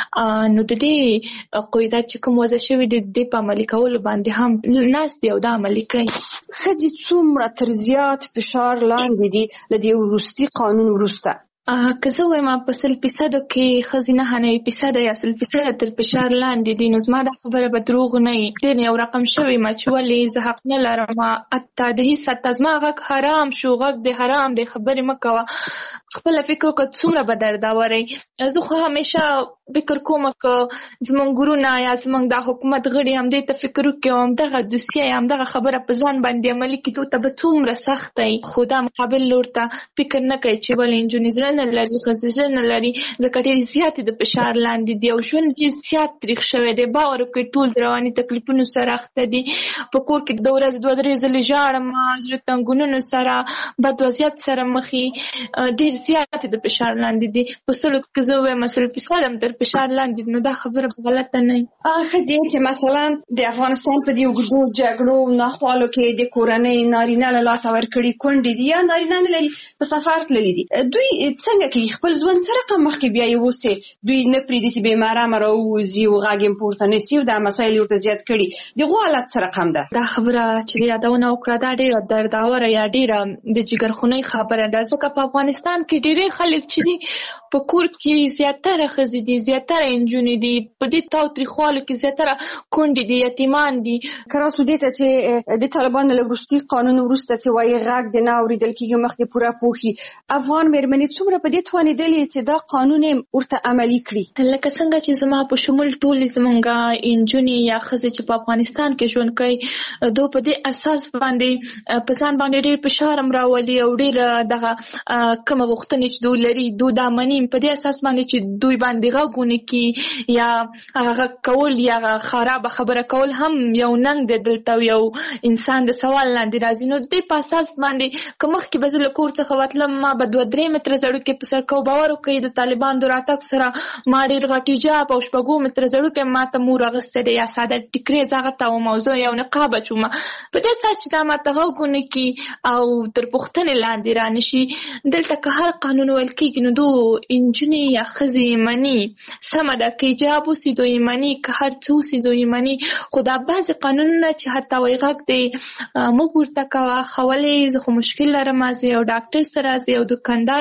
نو د دې قواعد چې کوم وضع شوي دي د دې په عملي کولو باندې هم ناست دي او دا عملي کوي. ښځې څومره تر زیات فشار لاندې دي له دې وروستي قانون وروسته؟ که زه وایم په سل فیصدو کې ښځې نهه نوي فیصده یا سل فیصده تر فشار لاندې دي، نو زما دا خبره به دروغ نه وي. ډېر یو رقم شوی ما چې ولې زه حق نه لرم، حتی د هېڅ حتی زما غږ حرام شو، غږ دی حرام دی، خبرې مه کوه. خپله فکر وکړه څومره به دردوری. زه خو همیشه فکر کوم که زموږ ګرونا یا زموږ دا حکومت غړي همدې ته فکر وکړي او همدغه دوسیه یا همدغه خبره په ځان باندې عملي کړي، دوی ته به څومره سخت وي. خو دا مقابل لور ته فکر نه کوي چې ولې نجونې زړه نه لري، ښځې زړه نه لري، ځکه ډېرې زیاتې د فشار لاندې دي او ژوند ډېر زیات تریخ شوی دی. باور وکړئ ټول د رواني تکلیفونو سره اخته دي. په کور کې د ورځې دوه درې ځلې ژاړم، زړه تنګونونو سره، بد وضعیت سره مخ یې، ډېر زیاتې د فشار لاندې دي. په سلو کې زه ووایم سل فیصده هم تر فشار لاندې، نو دا خبره غلطه نه وي. هغه ښځې چې مثلا د افغانستان په دې اوږدو جګړو ناخوالو کې د کورنۍ نارینه له لاسه ورکړي کونډې دي یا نارینه نه لري په سفر تللي دي، دوی څنګه کوي خپل ژوند څه رقم مخکې بیایي؟ اوسې دوی نه پرېږدي چې بې محرمه راووځي او غږ یې پورته نه سي او دا مسایل یې ورته زیات کړي. د هغو حالت څه رقم ده؟ دا خبره چې یادونه وکړه دا ډېره دردوره یا ډېره د جګرخونۍ خبره ده، ځکه په افغانستان کې ډېری خلک چې دي په کور کې زیاتره ښځې دي، زیاتره نجونې دي، په دې تاوتریخوالو کې زیاتره کونډې دي، یتیمان دي. که راسو دې ته چې د طالبانو له وروستي قانون وروسته چې وایي غږ دې نه اورېدل کېږي مخکې پوره پوښي، افغان مېرمنې څومره په دې توانېدلې چې دا قانون یې ورته عملي کړي؟ لکه څنګه چې زما په شمول ټولې زموږ نجونې یا ښځې چې په افغانستان کې ژوند کوي، دوی په دې اساس باندې په ځان باندې ډېر فشار هم راولي او ډېر دغه کومه غوښتنې چې دوی لري دوی دا مني، په دې اساس باندې چې دوی باندې غږ ونه کړي یا هغه کول یا خرابه خبره کول هم یو ننګ دی دلته، یو انسان د سوال لاندې راځي. نو د دې په اساس باندې که مخکې به زه له کور څخه وتلم ما به دوه درې متره زړوکې په سر کو، باور وکړئ د طالبان د راتګ سره ما ډېر غټ حجاب او شپږو متره زړوکې ما ته مور اغوستی دی یا ساده ټیکرې زه هغه ته وم او زه یو نقاب اچوم، په دې اساس چې دا ما ته غږ ونه کړي او تر پوښتنې لاندې را نه شي. دلته که هر قانون ویل کېږي نو دو نجونې یا ښځې مني، سمه ده که حجاب اوسي دوی مني، که هر څه اوسي دوی مني، خو دا بعضې قانونونه چې حتی وایي غږ دی مه پورته کوه، ښه ولې زه خو مشکل لرم، زه یو ډاکټر سره، زه یو دکاندار سره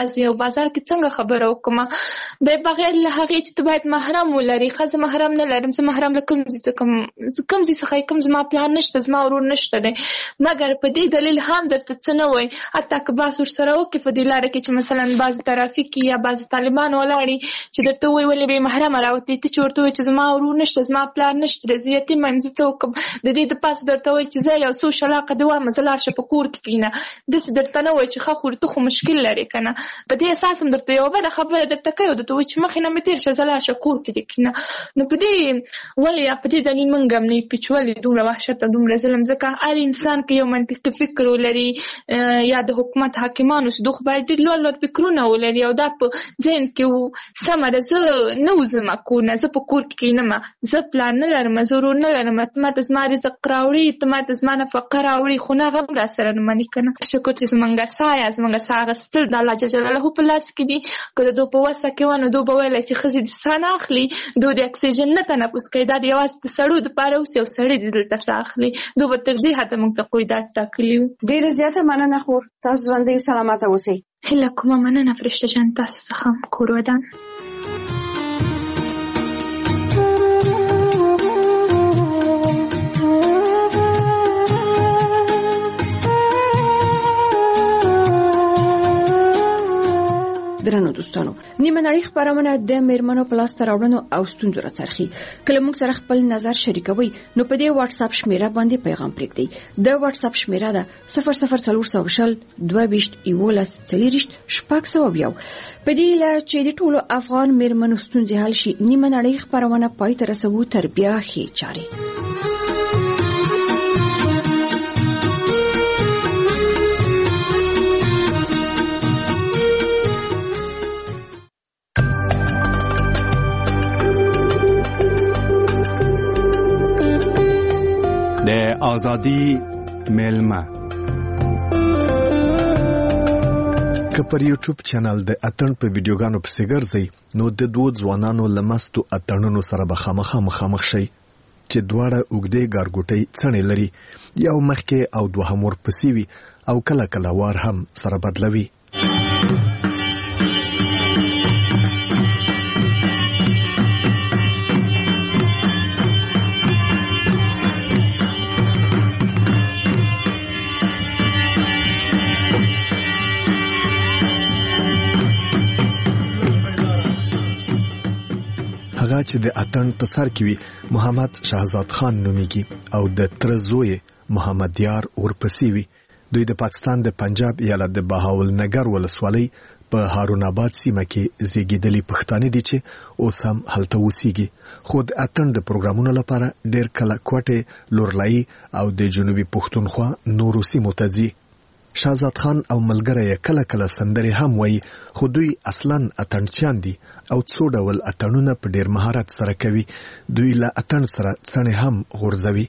بازي او بازار کې څنګه خبره وکم به بغیر له هغه چې ته باید محرم ولري. خزه محرم نه لرم، زه محرم له کوم ځای کوم کوم ځای څخه کوم زما پلان نشته، زما ورور نشته دی، مګر په دې دلیل هم درته څه نه وای. حتی که باس ورسره وکړي په دې لاره کې چې مثلا بعض ترافیکي یا بعض طالبان ولاړي چې درته وایي ولې به محرم راوتې، ته چې ورته وایي چې زما ورور نشته، زما پلان نشته، زه یتیم یم، زه څه وکړم، د دې د پاسه درته وایي چې زه یو څو شلاقه د وایم زه لاړ شه په کور کې کښېنه، داسې درته نه وایي چې ښه خو ته خو مشکل لرې که نه. په دې اساس هم درته یوه بده خبره درته کوي او درته وایي چې مخکې نه مې تېر شه، زه لاړ شه کور کې دې کښېنه. نو په دې ولې یا په دې دلیل موږ هم نه یو چې ولې دومره وحشت او دومره ظلم، ځکه هر انسان کې یو منطقي فکر ولري یا د حکومت حاکمانو چې دوی خو باید ډېر لوړ لوړ فکرونه ولري او دا په ذهن کې و سمه ده زه نه وځم کور نه، زه په کور کې کښېنم، زه پلان نه لرم، زه ورور نه لرم، ته ماته زما رزق راوړي، ته ماته زما نفقه راوړي، خو نه هغه هم راسره نه مني که نه. شکر چې زمونږ ساه یا زمونږ ساه اخیستل د الله جل جلاله په لاس کې دي. که د دوی په وسه کې وه نو دوی به ویلی چې ښځې د ساه نه اخلي، دوی د اکسیجن نه تنفس کوي، دا د یوازې د سړو دپاره اوس یو سړی د دلته ساه اخلي، دوی به تر دې حده موږ ته قیودات ټاکلي وو. ډېره زیاته مننه خور، تاسو ژوندۍ سلامته اوسئ. هیله کومه مننه فرشته جان، تاسو څخه هم کور ودان. درنو دوستانو، نیمه نړۍ خبرونه د میرمنو په لاس راوړنو او ستونزو راڅرخي. کله موږ سره خپل نظر شریکوي نو په دې واتس اپ شمیره باندې پیغام پرېږدئ. د واتس اپ شمیره ده صفر صفر څلور سوه شل دوه ویشت یولس څلېرویشت شپږ سوه یو. په دې هیله چې د ټولو افغان میرمنو ستونزې حل شي، نیمه نړۍ خبرونه پای ته رسوو تر بیا ښې چارې. آزادی میلمه که پر یوټیوب چینل د اتن په ویډیوګانو پسې ګرځئ نو د دوه ځوانانو لمستو اتنونو سره به خامخا مخامخ شي چې دواړه اوږدې ګارګوټۍ څڼې لري، یو مخکې او دوهم ورپسې وي او کله کله وار هم سره بدلوي. چې د اتن په سر کې وي محمد شهزاد خان نوميږي او د تر زوی محمد یار ورپسې وي. دوی د پاکستان د پنجاب ایالت د بهاول نګر ولسوالۍ په هارون آباد سیمه کې زیږیدلي پښتانه دي چې اوس هم هلته اوسېږي، خو د اتن د پروګرامونو لپاره ډېر کله کوټه، لورلایي او د جنوبي پښتونخوا نورو سیمو ته ځي. شهزاد خان او ملګری کله کله سندري هم وایي، خو دوی اصلاً اتڼچیان دي او څو ډول اتڼونه په ډېر مهارت سره کوي. دوی له اتڼ سره څڼې هم غورځوي.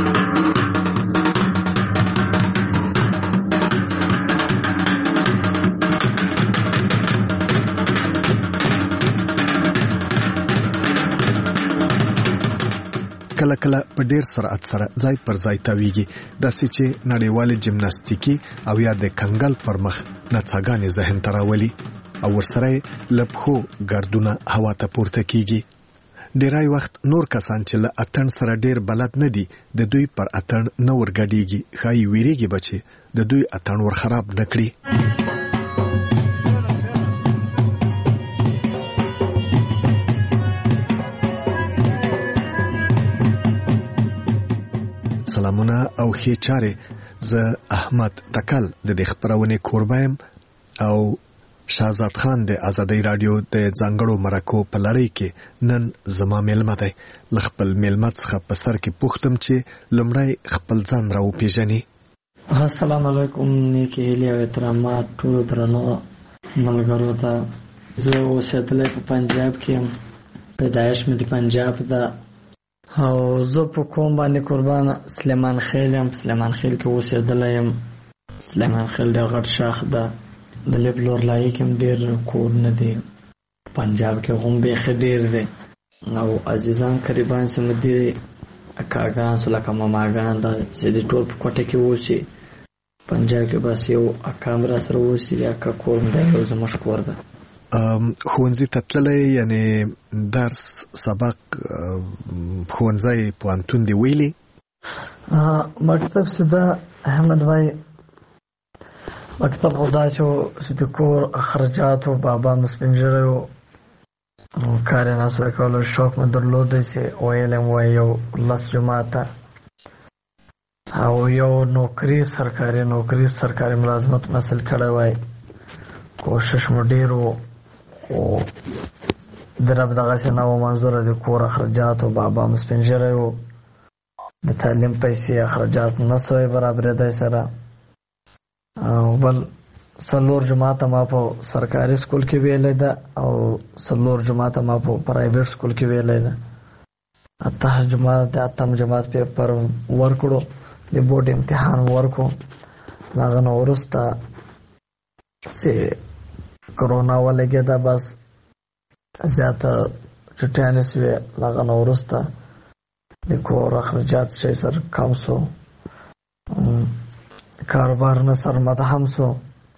کله کله په ډیر سرعت سره ځای پر ځای تاویږي، داسې چې نړیوالې جمناستیکي او یا د کنګل پر مخ نڅاګانې ذهن ته راولي او ورسره له پښو ګردونه هوا ته پورته کیږي. ډیری وخت نور کسان چې له اتڼ سره ډیر بلد نه دي د دوی پر اتڼ نه ورګډیږي، ښایي ویریږي به چې د دوی اتڼ ور خراب نه کړي. سلامونه او ښې چارې، زه احمد تکل د دې خبرونې کوربایم او شهزاد خان د آزادۍ رادیو د ځانګړو مرکو په لړۍ کې نن زما میلمه دی. له خپل میلمه څخه په سر کې پوښتم چې لومړی خپل ځان راوپېژني. السلام علیکم، نیکې هیلې او احترامات ټولو درنو ملګرو ته. زه اوسېدلی په پنجاب کې یم، پیدایش مې د پنجاب ده او زه په کوم باندې قربان سلیمان خیل یم. سلیمان خیل کې اوسېدلی یم. سلیمان خیل ډېر غټ شاخ ده، د لب لورلایي کې هم ډېر کورونه دي، پنجاب کې هم بیخي ډېر دی او عزیزان قریبان سمه دي، اکاګان سو لکه ماماګان دا چې د ټول په کوټه کې اوسي پنجاب کې بس یو اکام را سره اوسي یا کا کور مې یو زموږ کور ده. ښوونځي ته تللی یعنی درس سبق ښوونځی پوهنتون دی ویلي؟ مکتب سیده احمد بھائی مکتب خدا چې چې د کور اخراجاتو بابا مې سپین ږیری و کار یې نسوی کولی شوق مې درلودی چې ویلی مې وایي یو لس جماعته او یو نوکري سرکاري نوکري سرکاري ملازمت حاصل کړی وای کوشش مو ډېر و خو د رب دغسې نه و منظوره د کور اخراجاتو بابا مې سپین ږیری و د تعلیم پیسې اخراجات نه سوی برابرېدی سره او بل څلور جماعته ما په سرکاري سکول کې ویلی ده او څلور جماعته ما په پرایویټ سکول کې ویلی ده. اته جماعت د اتم جماعت پیپر ورکړو د بورډ امتحان ورکو د هغه نه وروسته چې کرونا ولګېده بس زیاته چټیانې سوې د هغه نه وروسته د کور اخراجات شی سر کم سو کاروبار نه سر مدهم سو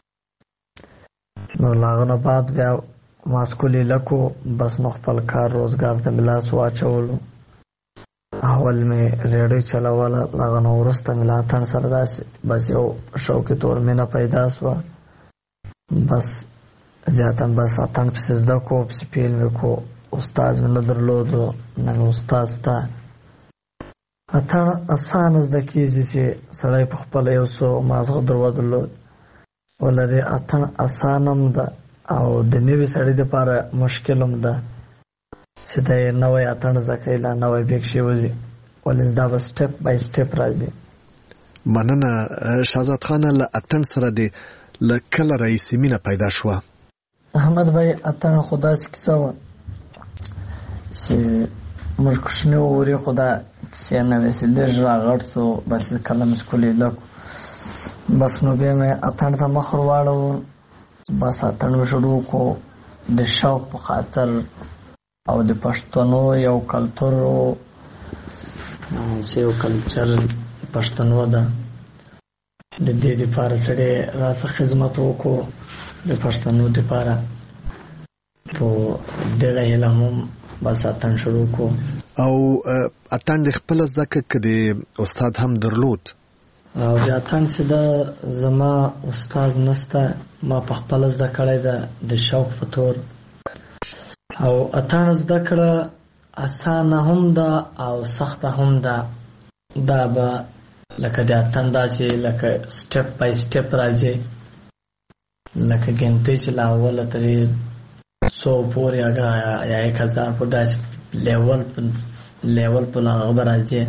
نو د هغه نه بعد بیا ما سکولې لکو بس نو خپل کار روزګار ته مې لاس واچولو. اول مې ریډیو چلوله د هغه نه وروسته مې له اتڼ سره داسې بس یو شوقي طور مینه پیدا سوه بس زیاتا بس اتڼ پسې زده کو پسې پیل مې کو استاد مې نه درلودو نه مې استاد سته. اتڼ اسانه زده کېږي چې سړی په خپله یو څو مازغه درلود ولري. اتڼ اسانه هم ده او د نوي سړي دپاره مشکل هم ده چې د نوی اتڼ زده کوي لا نوی بیک شي وځي ولې دا به سټپ بای سټپ راځي. مننه شهزاد خانه. له اتڼ سره دې له کله راهیسې مینه پیدا شوه؟ احمد بھائی اتڼ خو داسې کیسه وه چې موږ کوچني وورې خو دا کیسې نه وې چې لږ راغټ سو بس کله مې سکولې لکو بس نو بیا مې اتڼ ته مخ ور واړو بس اتڼ مې شروع کو د شوق په خاطر او د پښتنو یو کلتور چې یو کلچر پښتنو ده د دې دپاره سړی راڅه خدمت وکړو د پښتنو دپاره په دغه هیله هم بس اتڼ شروع کو. او اتڼ د خپله زده که که د استاد هم درلود؟ او د اتڼ چې ده زما استاد نسته ما په خپله زده کړی ده د شوق په طور او اتڼ زده کړه اسانه هم ده او سخته هم ده. دا به لکه د اتڼ داسې لکه سټپ بای سټپ راځي لکه ګنتۍ چې له اوله ترې څو پورې یا یک هزار پورې داسې لیول لیول په هغه به راځي.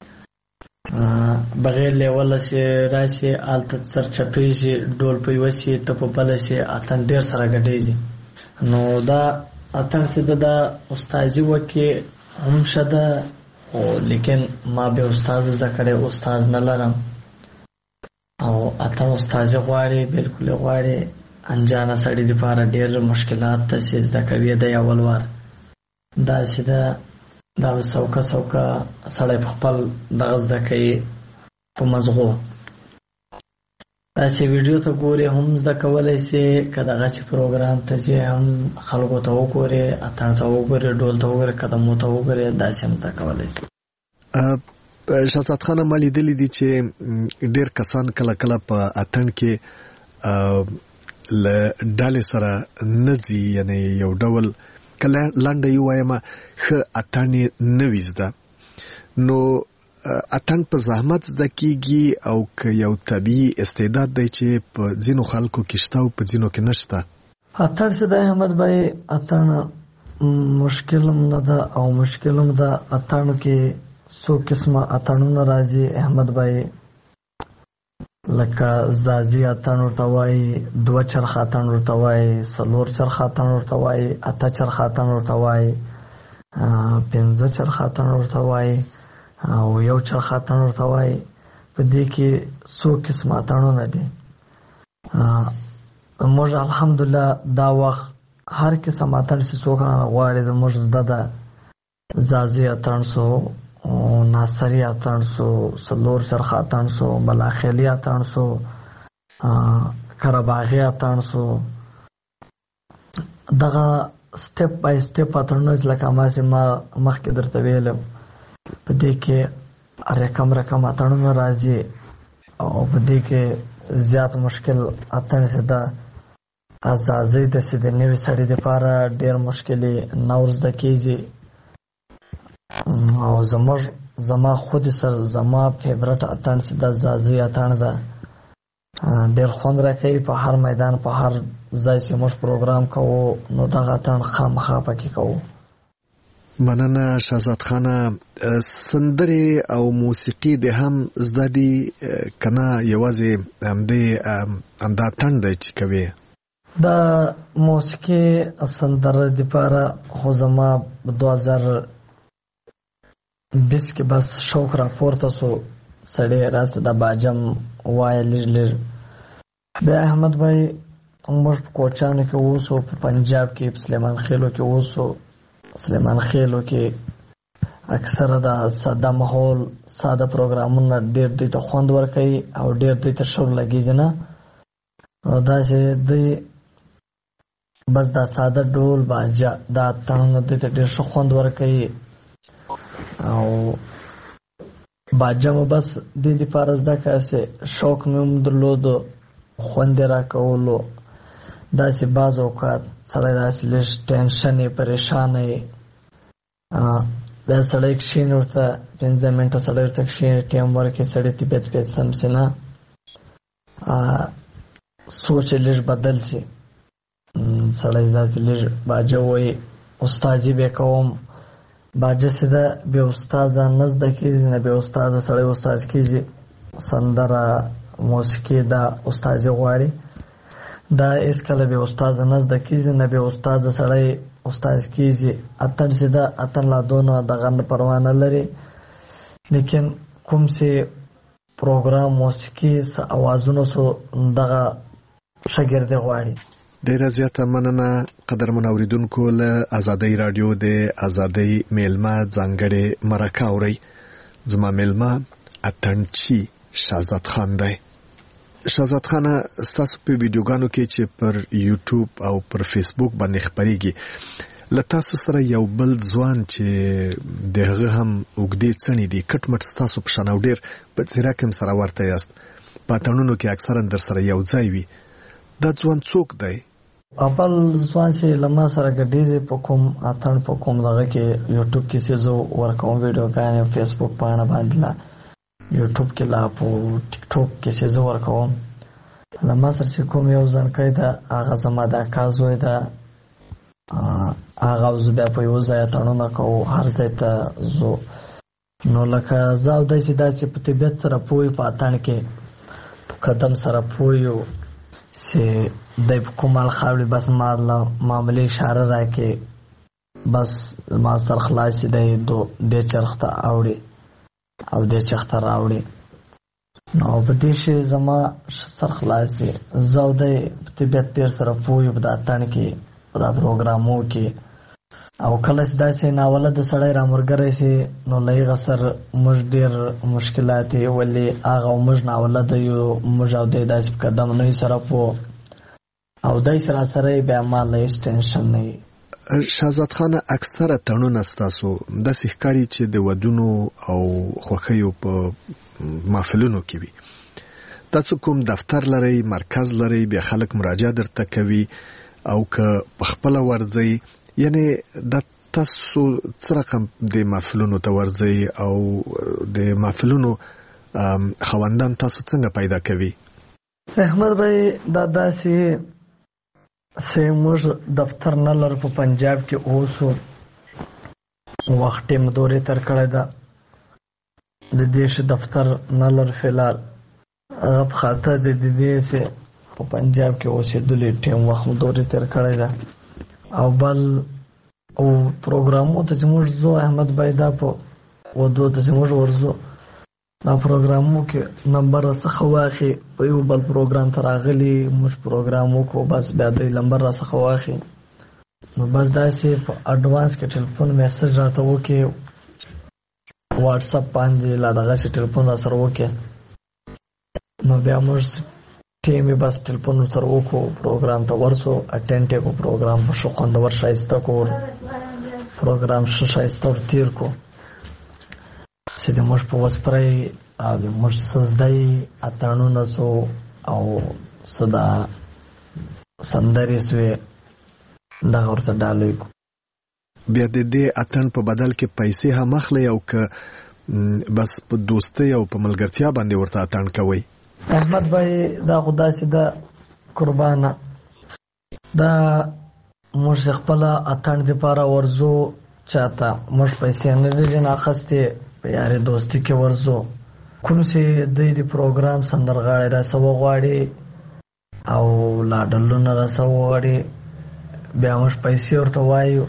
بغیر لیوله چې راشي هلته سرچپېږي ډول په یوه شي ته په بله شي اتڼ ډېر سره ګډېږي. نو دا اتڼ چې ده دا استازي وکې هم ښه ده خو لیکن ما بیا استاد زده کړی استاد نه لرم او اتڼ استازي غواړي بلکل غواړي انجانه سړي دپاره ډېر مشکلات ته چې زده کوي دی اول وار داسې ده دا به سوکه سوکه سړی په خپل دغه زده کوي په مزغو داسې ویډیو ته ګورې هم زده کولی سي که دغه چې پروګرام ته ځې هم خلکو ته وګورې اتڼ ته وګورې ډول ته وګورې قدمو ته وګورې داسې هم زده کولی سي. شهزاد خانه ما لیدلی دي چې ډېر کسان کله کله په اتڼ کې له ډلې سره نه ځي یعنې یو ډول کله لنډه یې ووایم ښه اتڼ یې نه وي زده نو اتڼ په زحمت زده کېږي او که یو طبیعي استعداد دی چې په ځینو خلکو کې شته او په ځینو کې نشته؟ اتڼ چې دی احمد بھائی اتڼ مشکل هم نه ده او مشکل هم ده. اتڼ کې څو قسمه اتڼونه راځي احمد بھائی لکه زازي اتڼ ورته وایي دوه چرخ اتڼ ورته وایي څلور چرخ اتڼ ورته وایي اته چرخ اتڼ ورته وایي پنځه چرخ اتڼ ورته وایي او یو چرخ اتڼ ورته وایي. په دې کې څو قسمه اتڼونه دي. موږ الحمدلله دا وخت هر قسم اتڼ چې څوک غواړي زموږ زده ده. زازي اتڼ سو ناصري اتڼ سو څلور چرخ اتڼ سو بلاخیلي اتڼ سو قرهباغي اتڼ سو. دغه سټپ بای سټپ اتڼونه لکه ماسې ما مخکې درته ویلم په دې کې رقم رقم اتڼونه راځي او په دې کې زیات مشکل اتڼ سي ده ازازي د سې د نوي سړي دپاره ډېر مشکلې نور زده کېږي او زموږ زما خود سر زما فیورټ اتڼ سي ده ازازي اتڼ ده. ډېر خوند راکوي په هر میدان په هر ځای چې موږ پروګرام کوو نو دغه اتڼ خامخا پکې کوو. مننه شهزاد خانه. سندرې او موسیقي د هم زده دي کنه یوازې همدې همدا اتڼ دی چې کوي؟ د موسیقي سندره دپاره خو زما دوه زره بیس کې بس شوق راپورته سو سړی راسه د باجم وایه لږ لږ. بیا احمد بھائی موږ په کوچانو کې اوسو په پنجاب کې په سلیمان خیلو کې اوسو. سلیمان خیلو کې اکثره د ساده ماحول ساده پروګرامونه ډېر دوی ته خوند ورکوي او ډېر دوی ته شور لګېږي نه او دا چې دوی بس دا ساده ډول باجه دا اتڼونه دوی ته ډېر ښه خوند ورکوي او باجه مو بس دې دپاره زده کړه چې شوق مې هم درلودو خوند یې راکولو. داسې بعض اوقات سړی داسې لږ ټینشن یې پریشانه یې بیا سړی کښېني ورته پنځه منټه سړی ورته کښېني ټیم ورکړي سړی طبیعت پې سم سي نه سوچ یې لږ بدل سي. سړی داسې لږ باجه وایي استادي به کوم باجه سي ده بې استاده نه زده کېږي نه بې استاده سړی استاد کېږي. سندره موسیقي دا استادي غواړي دا هېڅکله بې استاده نه زده کېږي نه بې استاده سړی استاد کېږي. اتڼ چې ده اتڼ لا دونه دغه نه پروا نه لري لیکن کوم چې پروګرام موسیقي څه اوازونه سو دغه شاګردي غواړي. ډیره زیاته مننه قدرمن اوریدونکو. له ازادۍ راډیو د ازادۍ میلمه ځانګړې مرکه اورئ. زما میلمه اتڼچي شهزاد خان دی. شهزاد خانه ستاسو په ویډیوګانو کې چې پر یوټیوب او پر فیسبوک باندې خپرېږي له تاسو سره یو بل ځوان چې د هغه هم اوږدې څڼې دي کټ مټ ستاسو په شان او ډېر په څېره کې هم سره ورته یاست په اتڼونو کې اکثرا در سره یو ځای وي. دا ځوان څوک دی؟ اول ځوان چې له ما سره ګډېږي په کوم اتڼ په کوم دغه کې یوټیوب کې چې زه ورکوم ویډیوګانې فیسبوک پاڼه باندې لا یوټیوب کې لا په ټیک ټاک کې چې زه ورکوم له ما سره چې کوم یو ځانکی ده هغه زما د اکا زوی ده هغه او زه بیا په یو ځای اتڼونه کوو هر ځای ته ځو نو لکه زه او دی چې داسې په طبیعت سره پوه په اتڼ کې په قدم سره پوه یو چې دی په کوم حال خاوړي بس ما له معمولي اشاره راکړي بس ما سر خلاص دی دې چرخ ته اوړي او دې چرخ ته راوړي نو په دې شی زما سر خلاص زه او دی په طبیعت ډېر سره پوه یو په دا اتڼ کې په دا پروګرامو کې او کله چې داسې ناوله د سړی رامرګری شي نو له هغه سره موږ ډېر مشکلات یې ولې هغه موږ ناوله د یو موږ او دی داسې په قدم نه یو سره پوه او دی سره سره یې بیا ما له هېڅ ټینشن نه یي. شهزاد خانه اکثره تړونه ستاسو داسې ښکاري چې د ودونو او خوښیو په محفلونو کې وي. تاسو کوم دفتر لرئ مرکز لرئ بیا خلک مراجعه درته کوي او که په خپله ورځئ یعنی دا تاسو څه رقم د محفلونو ته ورځئ او د محفلونو خواندان تاسو څنګه پیدا کوي؟ احمد بھائی دا داسې چې موږ دفتر نه لرو په پنجاب کې اوسو وخت یې مدورې تر کړی ده د دې ښه دفتر نه لرو فلحال هغه په خاطر د دې چې په پنجاب کې اوسېدلې ټیم وخت مدورې تر کړی ده او بل او پروګرامو ته چې موږ ځو احمد بھائی دا په ودو ته چې موږ ورځو دا پروګرامو کې نمبر څخه واخلي په یو بل پروګرام ته راغلي موږ پروګرام وکړو بس بیا د نمبر را څخه واخلي نو بس داسې په اډوانس کې ټلیفون میسج راته وکړي واټساپ باندې لا دغسې ټلیفون را سره وکړي نو بیا موږ ټیم بس ټلیفون سره وکړو پروګرام ته ورسو اټینډ کو پروګرام شو خوندور شایسته کو پروګرام شو شایسته تیر کو چې د موږ په وسپرای او د موږ سزدای اتانو نسو او صدا سندري سوې دا ورته ډالوي بیا د دې اتن په بدل کې پیسې هم اخلي او که بس په دوستۍ او په ملګرتیا باندې ورته اتن کوي احمد بھائی دا خدا سي دا قربانه دا موږ خپل اتن د پاره ورزو چاته موږ پیسې نه دي نه اخستې په یاري دوستي کې ورزو کوم سي د دې پروګرام سندرغاړي را سو غواړي او لا ډلونه را سو غواړي بیا موږ پیسې ورته وایو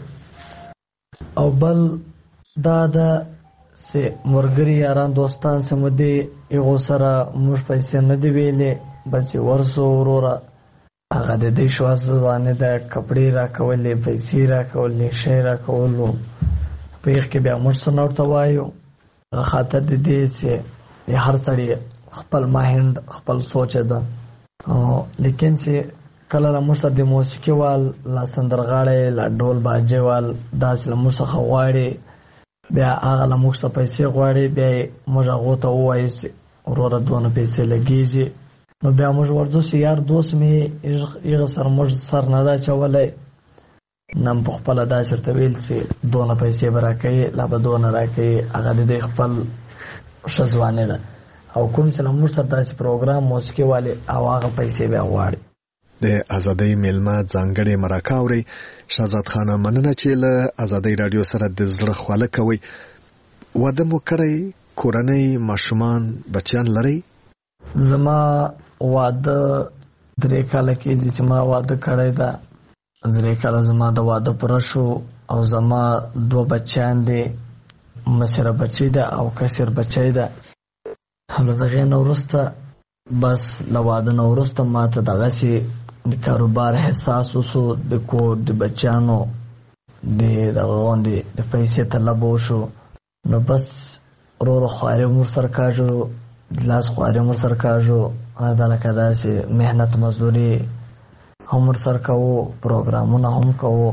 او بل دا دا سه مرګري یاران دوستان سم دي یو سره موږ پیسې نه دی ویلې بس ورسو ورورا هغه د دې شواز باندې د کپڑے را کولې پیسې را کولې شی را کولو په یخ کې بیا موږ سنور ته وایو خاطر د دې سه هر سړی خپل ماهند خپل سوچ ده لیکن سه کله موږ ته د موسیقي وال لا سندرغاړي لا ډول باجه وال داس له موږ څخه غواړي بیا هغه له موږ څخه پیسې غواړي بیا موږ هغه ته وایو وروره دونه پیسې لګیږي نو بیا موږ ورځو چې یار دوست مې یغه سر موږ سر نه دا چولای نن په خپل دا چرته ویل چې دونه پیسې برکې لا به دونه راکې هغه د خپل شزوانه ده او کوم چې موږ سره داسې پروګرام موسیقي والے او هغه پیسې بیا غواړي د ازادۍ میلمه ځانګړې مرکه اوري شهزاد خان مننه چې له ازادۍ رادیو سره د زړه خواله کوي واده مو کړی کورنۍ ماشومان بچیان لري زما واده درې کاله کې چې ما واده کړی دا درې کاله زما د واده پر شو او زما دوه بچیان دي مسره بچی ده او کثیر بچی ده همدا دغه نورسته بس لواده نورسته ماته دغه سي د کاروبار حساس وسو د کو د بچانو د دغه د پیسې طلب وشو نو بس ورو خواري مر سرکاجو لاس خواري مر سرکاجو دا لکه داسې مهنت مزدوري هم سرکاو پروګرامونه هم کوو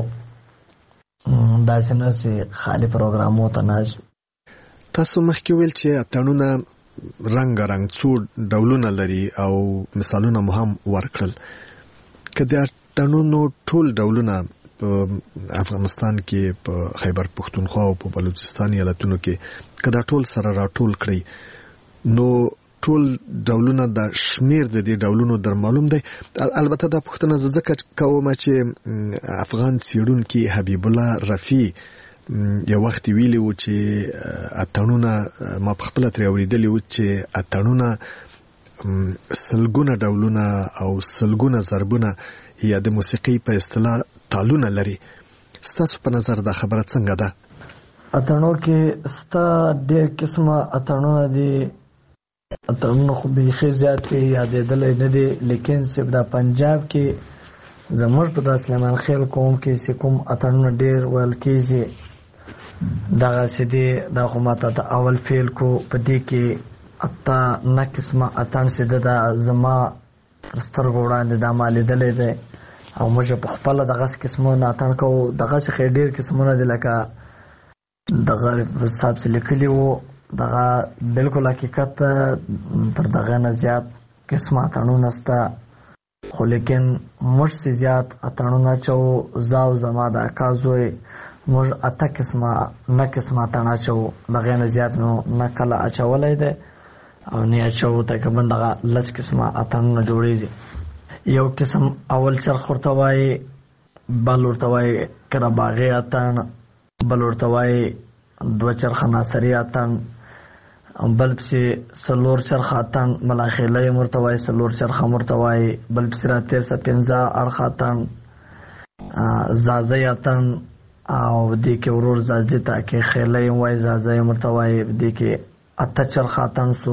داسې نه سي خالي پروګرامو ته ناز تاسو مخکې ویل چې اتڼونه رنگ رنگ څو ډولونه لري او مثالونه مو هم ورکړل کله اتڼونو ټول ډولونه په افغانستان کې په خیبر پښتونخوا او په بلوچستان ایالتونو کې کله ټول سره راټول کړي نو ټول ډولونه د شمیر د دې ډولونو در معلوم دی البته د پښتنه ځکه کومه چې افغان سیړونکو حبیب الله رفیع یو وخت ویلی و چې اتڼونه ما په خپل تر اوریدلی و چې اتڼونه سلګونه ډولونه او سلګونه ضربونه یا د موسیقي په اصطلاح تالونه لري ستاسو په نظر دا خبره څنګه ده اتڼو کې ستا ډېر قسمه اتڼونه دي اتڼونه خو بیخي زیات یادېدل نه دي لیکن صرف دا پنجاب کې زموږ په سلیمان خیل قوم کې چې کوم اتڼونه ډېر ویل کېږي دغه سدي دا خو ماته د اول فیل کو په دې کې اتا نه قسمه اتڼ سده دا زما سترګو وړاندې دا مالې دلې ده او موږ په خپل دغه قسمونه اتڼ کوو دغه چې ډېر قسمونه دي لکه دغه حساب سره لیکلي وو دغه بالکل حقیقت تر دغه نه زیات قسمه اتڼونه ستا خو لیکن موږ سي زیات اتڼونه چو زاو زما د اکازوي موږ اته قسمه نه قسمه اتڼ چو دغه نه زیات نو نه کله اچولای دي او نه اچو تقریبا دغه لس قسمه اتڼونه جوړیږي یو قسم اول چرخ ورته وای بل ورته وای کړه باغې اتڼ بل ورته وای دوه چرخ ناصری اتڼ بل پسې سلور چرخ اتڼ ملاخیله مرته وای سلور چرخ مرته وای بل پسې را تیر س پنځه اړخ اتڼ زازې اتڼ او دې کې ورور زازې ته کې خیله وای زازې مرته وای دې کې اته چرخ اتڼ سو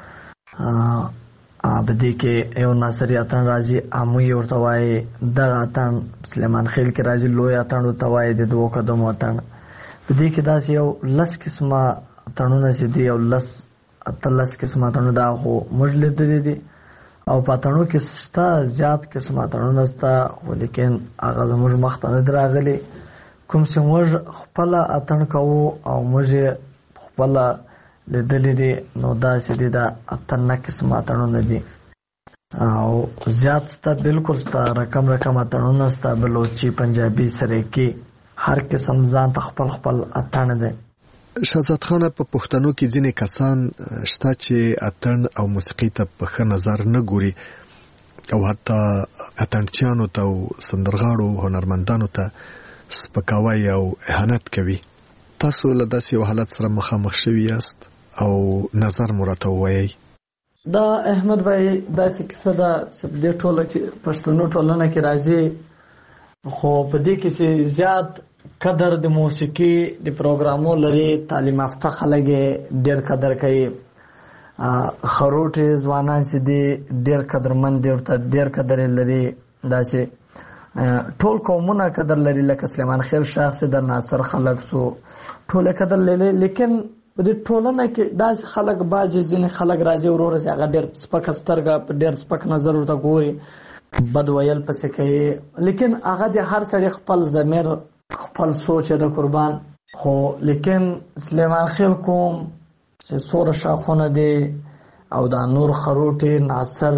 ا بده کې یو ناصری اتڼ راځي امو یو ورته وای د اتڼ سلیمان خیل کې راځي لوی اتڼ ورته وای د دوه قدم اتڼ بده کې داس یو لس قسمه اتڼونه چې دی یو لس اتلس قسمه اتڼونه دا خو مجلد دي دي او پاتانو کې ستا زیات قسم اتانو نستا ولیکن هغه زموږ مخته نه دراغلي کوم چې موږ خپل اتن کوو او موږ خپل لیدلې دي نو داسې دي دا اتن نه قسم اتانو نه دي او زیات ستا بالکل ستا رقم رقم اتانو نستا بلوچي پنجابي سریکي هر قسم ځان ته خپل خپل اتن دي. شهزاد خان په پښتنو کې ځینې کسان شته چې اتن او موسیقي ته په ښه نظر نه ګوري او حتی اتنچیانو ته او سندرغاړو هنرمندانو ته سپکاوی او اهانت کوي. تاسو له داسې یو حالت سره مخامخ شوي یاست او نظر مو راته ووایئ. دا احمد بھائی داسې کیسه ده چې په دې ټوله کې پښتنو ټولنه کې راځي خو په دې کې چې زیات قدر د موسیقي د پروګرامو لري تعلیم یافته خلک ډېر قدر کوي خروټې ځوانان چې دي ډېر قدرمند دي ورته ډېر قدر لري دا چې ټول قومونه قدر لري لکه سلیمان خېل شاه سي در ناصر خلک سو ټول قدر لري لیکن په دې ټولنه کې دا خلک باجی ځینې خلک راځي ورور چې هغه ډېر سپک سترګه ډېر سپک نظر ورته ګوري بد ویل پسې کوي لیکن هغه د هر سړي خپل ضمیر خپل سوچ د قربان خو لیکن سلیمان خېل کوم چې سور شاخونه دي او دا نور خروټي ناصر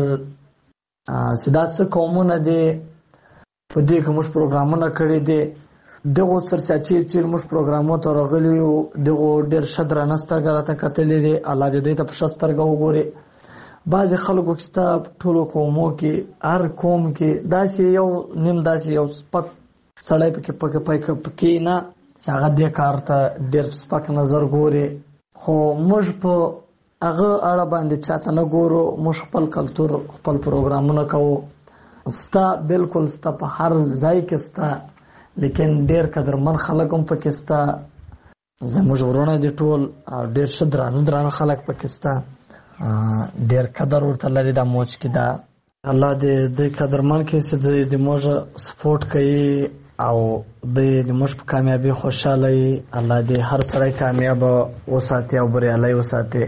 سیدات څه قومونه دي په دې کې موږ پروګرامونه کړی دي دغه سرساچی چې موږ پروګرامو ته راغلی یو دغه ډېر شدر نسترګه راته کتلې دي الله دې ته په شسترګه وګوري. بعضې خلکو کې ستا ټولو قومو کې هر قوم کې داسې یو نیم داسې یو سپک سړی پکې پکې پکې پکې نه چې هغه دې کار ته ډېر سپک نظر ګوري خو موږ په هغه اړه باندې چاته نه ګورو. موږ خپل کلتور خپل پروګرامونه کوو ستا بالکل ستا په هر ځای کې ستا لیکن ډېر قدرمن خلک هم پکې ستا زموږ ورونه دي ټول ډېر ښه درانه درانه خلک پکې ستا ډېر قدر ورته لري دا موج کې دا الله دې د قدرمن کې چې د موږ سپورټ کوي او د موږ په کامیابی خوشاله وي. الله دې هر سړی کامیاب وساتي او بریالی وساتي.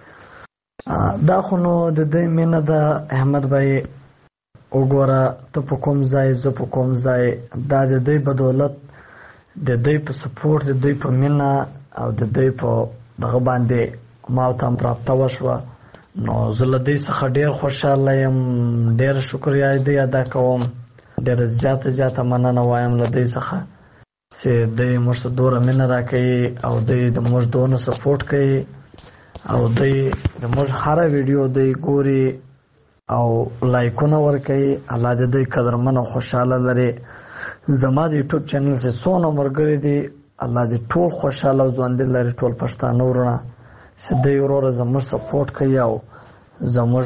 دا خو نو د دې مینه ده احمد بھائی وګوره ته په کوم ځای زه په کوم ځای دا د دوی بدولت د دوی په سپورټ د دوی په مینه او د دوی په دغه باندې ما ته هم رابطه وشوه نو زه له دوی څخه ډېر خوشحاله یم ډېر شکریا دې ادا کوم ډېره زیاته زیاته مننه وایم له دوی څخه چې دوی موږ ته دومره مینه راکوي او دوی د موږ دونه سپورټ کوي او دوی د موږ هره ویډیو دوی ګوري او لایکونه ورکوي. الله دې دوی قدرمن او خوشحاله لري. زما د یوټیوب چینل چې څونه ملګري دي الله دې ټول خوشحاله او ژوندي لري ټول پښتانه ورونه چې دوی وروره زموږ سپورټ کوي او زموږ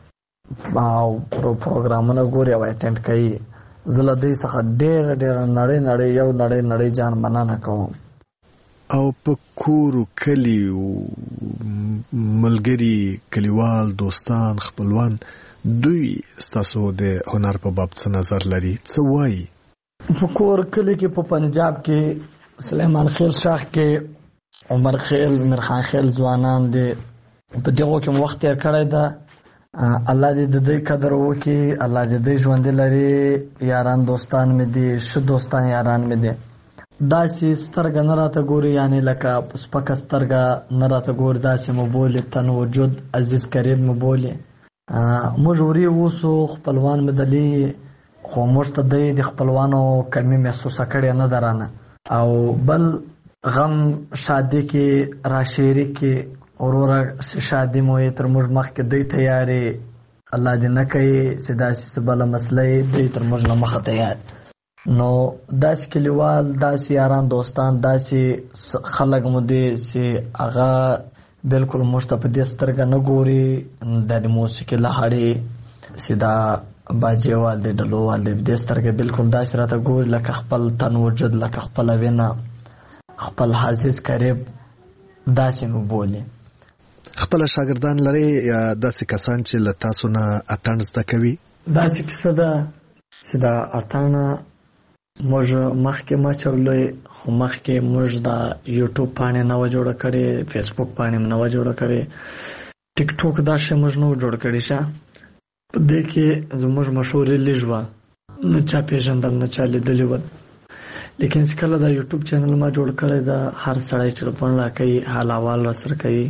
پروګرامونه ګوري او اټینډ کوي. زه له دوی څخه ډېره ډېره نړۍ نړۍ یو نړۍ نړۍ جان مننه کوم. او په کورو کلیو ملګري کلیوال دوستان خپلوان دوی ستاسو د هنر په باب څه نظر لري څه وایي؟ په کور کلی کې په پنجاب کې سلیمان خېل شاه کې عمر خېل میرخان خېل ځوانان دي په دغو کې وخت تېر کړی ده. الله دې د دوی قدر وکړي الله دې دوی ژوندي لري. یاران دوستان مې دي ښه دوستان یاران مې دي داسې سترګه نه راته ګوري یعنې لکه سپکه سترګه نه راته ګوري داسې مو بولي تن وجود عزیز قریب مو بولي. موږ ورې اوسو خپلوان مې دلي خو موږ ته دی د خپلوانو کمی محسوسه کړې نه ده رانه او بل غم شادي کې راشعري کې وروره شادي مو یې تر موږ مخکې دوی تیارې الله دې نه کوي چې داسې څه بله مسله یې دوی تر موږ نه مخه تیار نو داسې کلیوال داسې یاران دوستان داسې خلک مو دي چې هغه بالکل موږ ته په دې سترګه نه ګوري د موسیقي لهړې چې دا باجیوال دی ډلووال دی دې سترګه بالکل داسې راته ګوري لکه خپل تن وجود لکه خپله وینه خپل حافظ قریب داسې مو بولي. خپل شاګردان لري یا داسې کسان چې له تاسو نه اتڼ زده کوي؟ داسې کیسه ده چې دا اتڼ موږ مخکې ما چولوی خو مخکې موږ دا یوټیوب پاڼې نه وه جوړه کړې فیسبوک پاڼې نه وه جوړه کړې ټیک ټوک دا شی موږ نه و جوړ کړی شه په دې کې زموږ مشهورې لیژوه نه چا پیژندل نه چا لیدلي ول. لیکن چې کله دا یوټیوب چینل ما جوړ کړی دا هر سړی ټلیفون راکوي حال احوال راسره کوي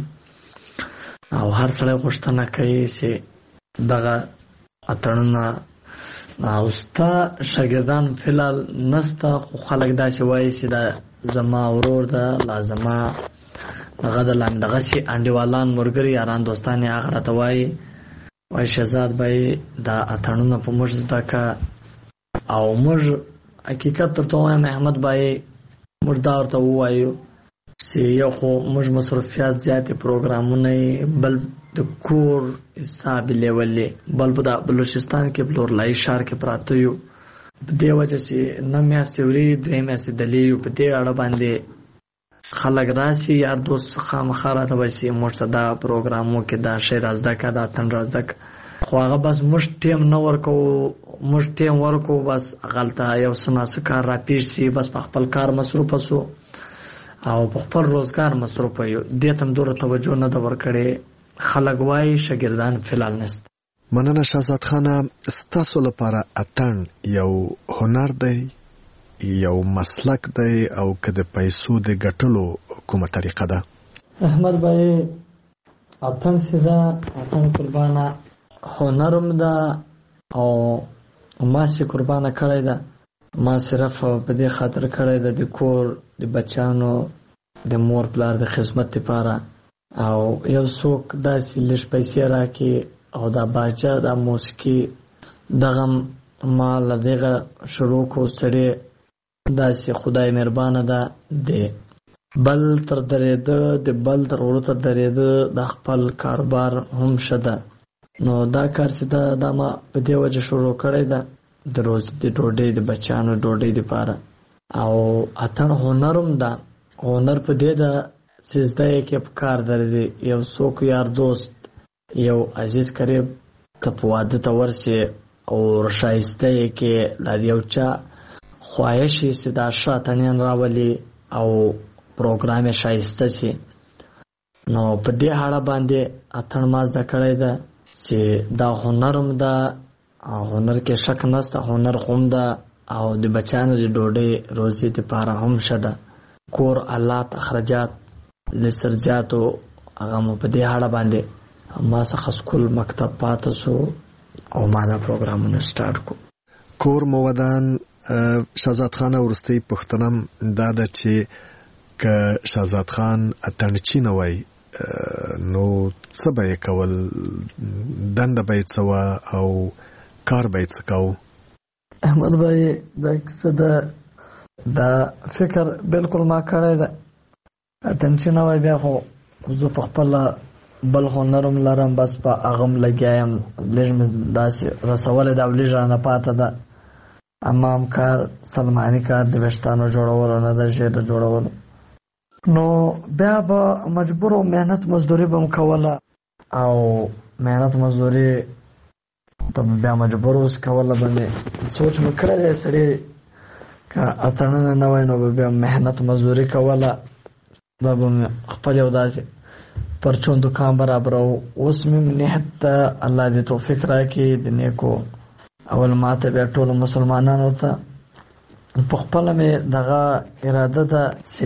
او هر سړی غوښتنه کوي چې دغه اتڼونه او ستا شاګردان فلحال نسته خو خلک دا چې وایي چې دا زما ورور ده لا زما دغه د لاندې دغسې انډیوالان ملګري یاران دوستان یې هغه راته وایي وایي شهزاد بھائی دا اتڼونه په موږ زده که او موږ حقیقت درته وایم احمد بھائی موږ دا ورته ووایو چې یو خو موږ مصروفیات زیاتې پروګرامونه یې بل د کور حساب لیولې بل په دا بلوچستان کې بلورلایي ښار کې پراته یو په دې وجه چې نه میاشتې ورې دوې میاشتې دلې یو په دې اړه باندې خلک راسي یار دوست خامخا راته وایي چې موږ ته دا پروګرامو کې دا شی را زده که دا اتڼ را زده که خو هغه بس موږ ټیم نه ورکوو موږ ټیم ورکوو بس هغلته یو څه ناڅه کار راپېښ سي بس په خپل کار مصروفه سو او په خپل روزګار مصروفه یو دې ته هم دومره توجه نه ده ورکړې خلک وایي شاګردان فلحال نشته. مننه شهزاد خانه. ستاسو لپاره اتڼ یو هنر دی یو مسلک دی او که د پیسو د ګټلو کومه طریقه ده؟ احمد بھائی اتڼ چې ده اتڼ قربانه هنرم ده او ما چې قربانه کړی ده ما صرف په دې خاطر کړی ده د کور د بچیانو د مور پلار د خدمت لپاره او یو څوک داسې لږ پیسې راکړي او دا باجه دا موسیقي دغه ما له دغه شروع کو سړی داسې خدای مهربانه ده دی بل تر درېده د بل تر ورو تر درېده د خپل کاروبار هم ښه ده نو دا کار چې ده دا ما په دې وجه شروع کړی ده د روز د ډوډۍ د بچیانو ډوډۍ دپاره او اتڼ هنرم ده هنر په دې ده چې زده یې کې په کار درځي یو څوک یار دوست یو عزیز قریب ته په واده ته ورسې او ښایسته یې کې لا د یو چا خواهش یې چې دا ښه اتڼیان راولي او پروګرام یې ښایسته شي نو په دې اړه باندې اتڼ ما زده کړی ده چې دا هنرم ده او هنر کې شک نشته هنر خو هم ده او د بچیانو د ډوډۍ روزي دپاره هم ښه ده کور آلات اخراجات لږ سر زیاتو هغه مو په دې اړه باندې ما څخه سکول مکتب پاته سو او ما دا پروګرامونه سټارټ کو. کور مو ودان شهزاد خان ورستی پښتنم دا ده چې که شهزاد خان اتڼچی نه وای نو څه به یې کول دنده به یې څه وه او کار به یې څه کوو؟ احمد بھائی دا کیسه ده دا فکر بالکل ما کړی ده اتڼچی نه وای بیا خو زه په خپله بل هنرم لرم بس په هغه م لګیا یم لږ مې داسې رسولی ده او لږ رانه پاته ده امام کار سلماني کار د ویښتانو جوړولو نه ده ژیړه جوړولو نو بیا به مجبور و محنت مزدوري به م کوله او محنت مزدوري ته بیا مجبور اوس کوله به مې سوچ مې کړی دی سړی که اتڼونه نه وای نو به بیا محنت مزدوري کوله به به مې خپل یو داسې پرچون دکان برابرو اوس مې نیت ته الله دې توفیق راکړي د نیکو اول ماته بیا ټولو مسلمانانو ته په خپله مې دغه اراده ده چې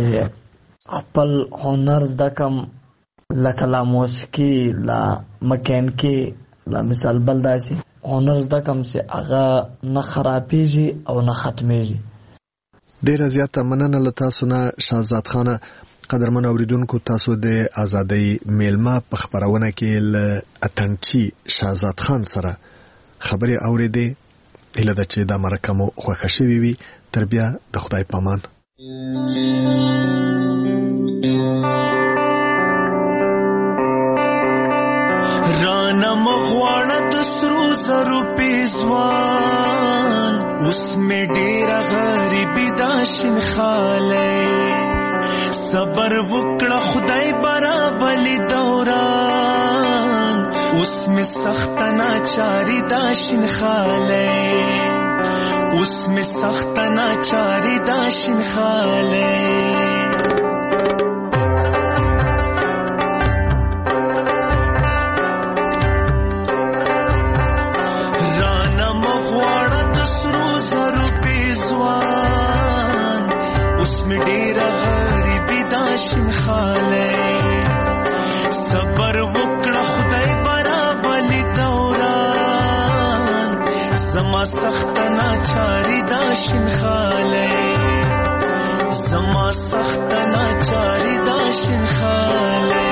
خپل هنر زده کړم لکه لا موسیقي لا مکانیکي لا مثال بل داسې هنر زده کړم چې هغه نه خرابېږي او نه ختمېږي. ډېره زیاته مننه له تاسو نه شهزاد خانه. قدرمن اوریدونکو تاسو د ازادۍ میلمه په خبرونه کې له اتڼچي شهزاد خان سره خبرې اورېدې. هیله ده چې دا مرکه مو خوښه شوې وي. تر بیا د خدای پامان. رانا مغواړه د سرو زرو پیزوان اوس مې ډېره غریبي دا شین خالی صبر وکړه خدای برابرلی دوران اوس مې سخت ناچاري دا شین خالی اوس مې سخت ناچاري دا شین خالی داشن خاله زما سخت ناچاری داشن خاله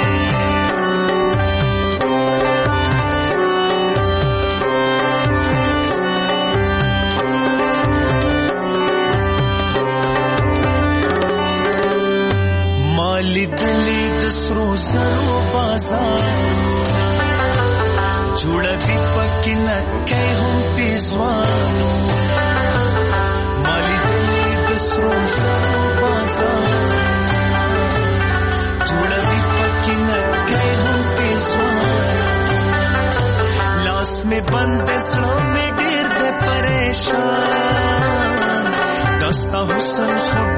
مالی دلی دسرو زرو بازار جوړه دی پکې نکای هم پیزوانو مالی دلی دسرو زرو بازار جوړه دی پکې نکای هم پیزوانو لاس میں بند زړه میں ډیر د پریشان دستا حسن خو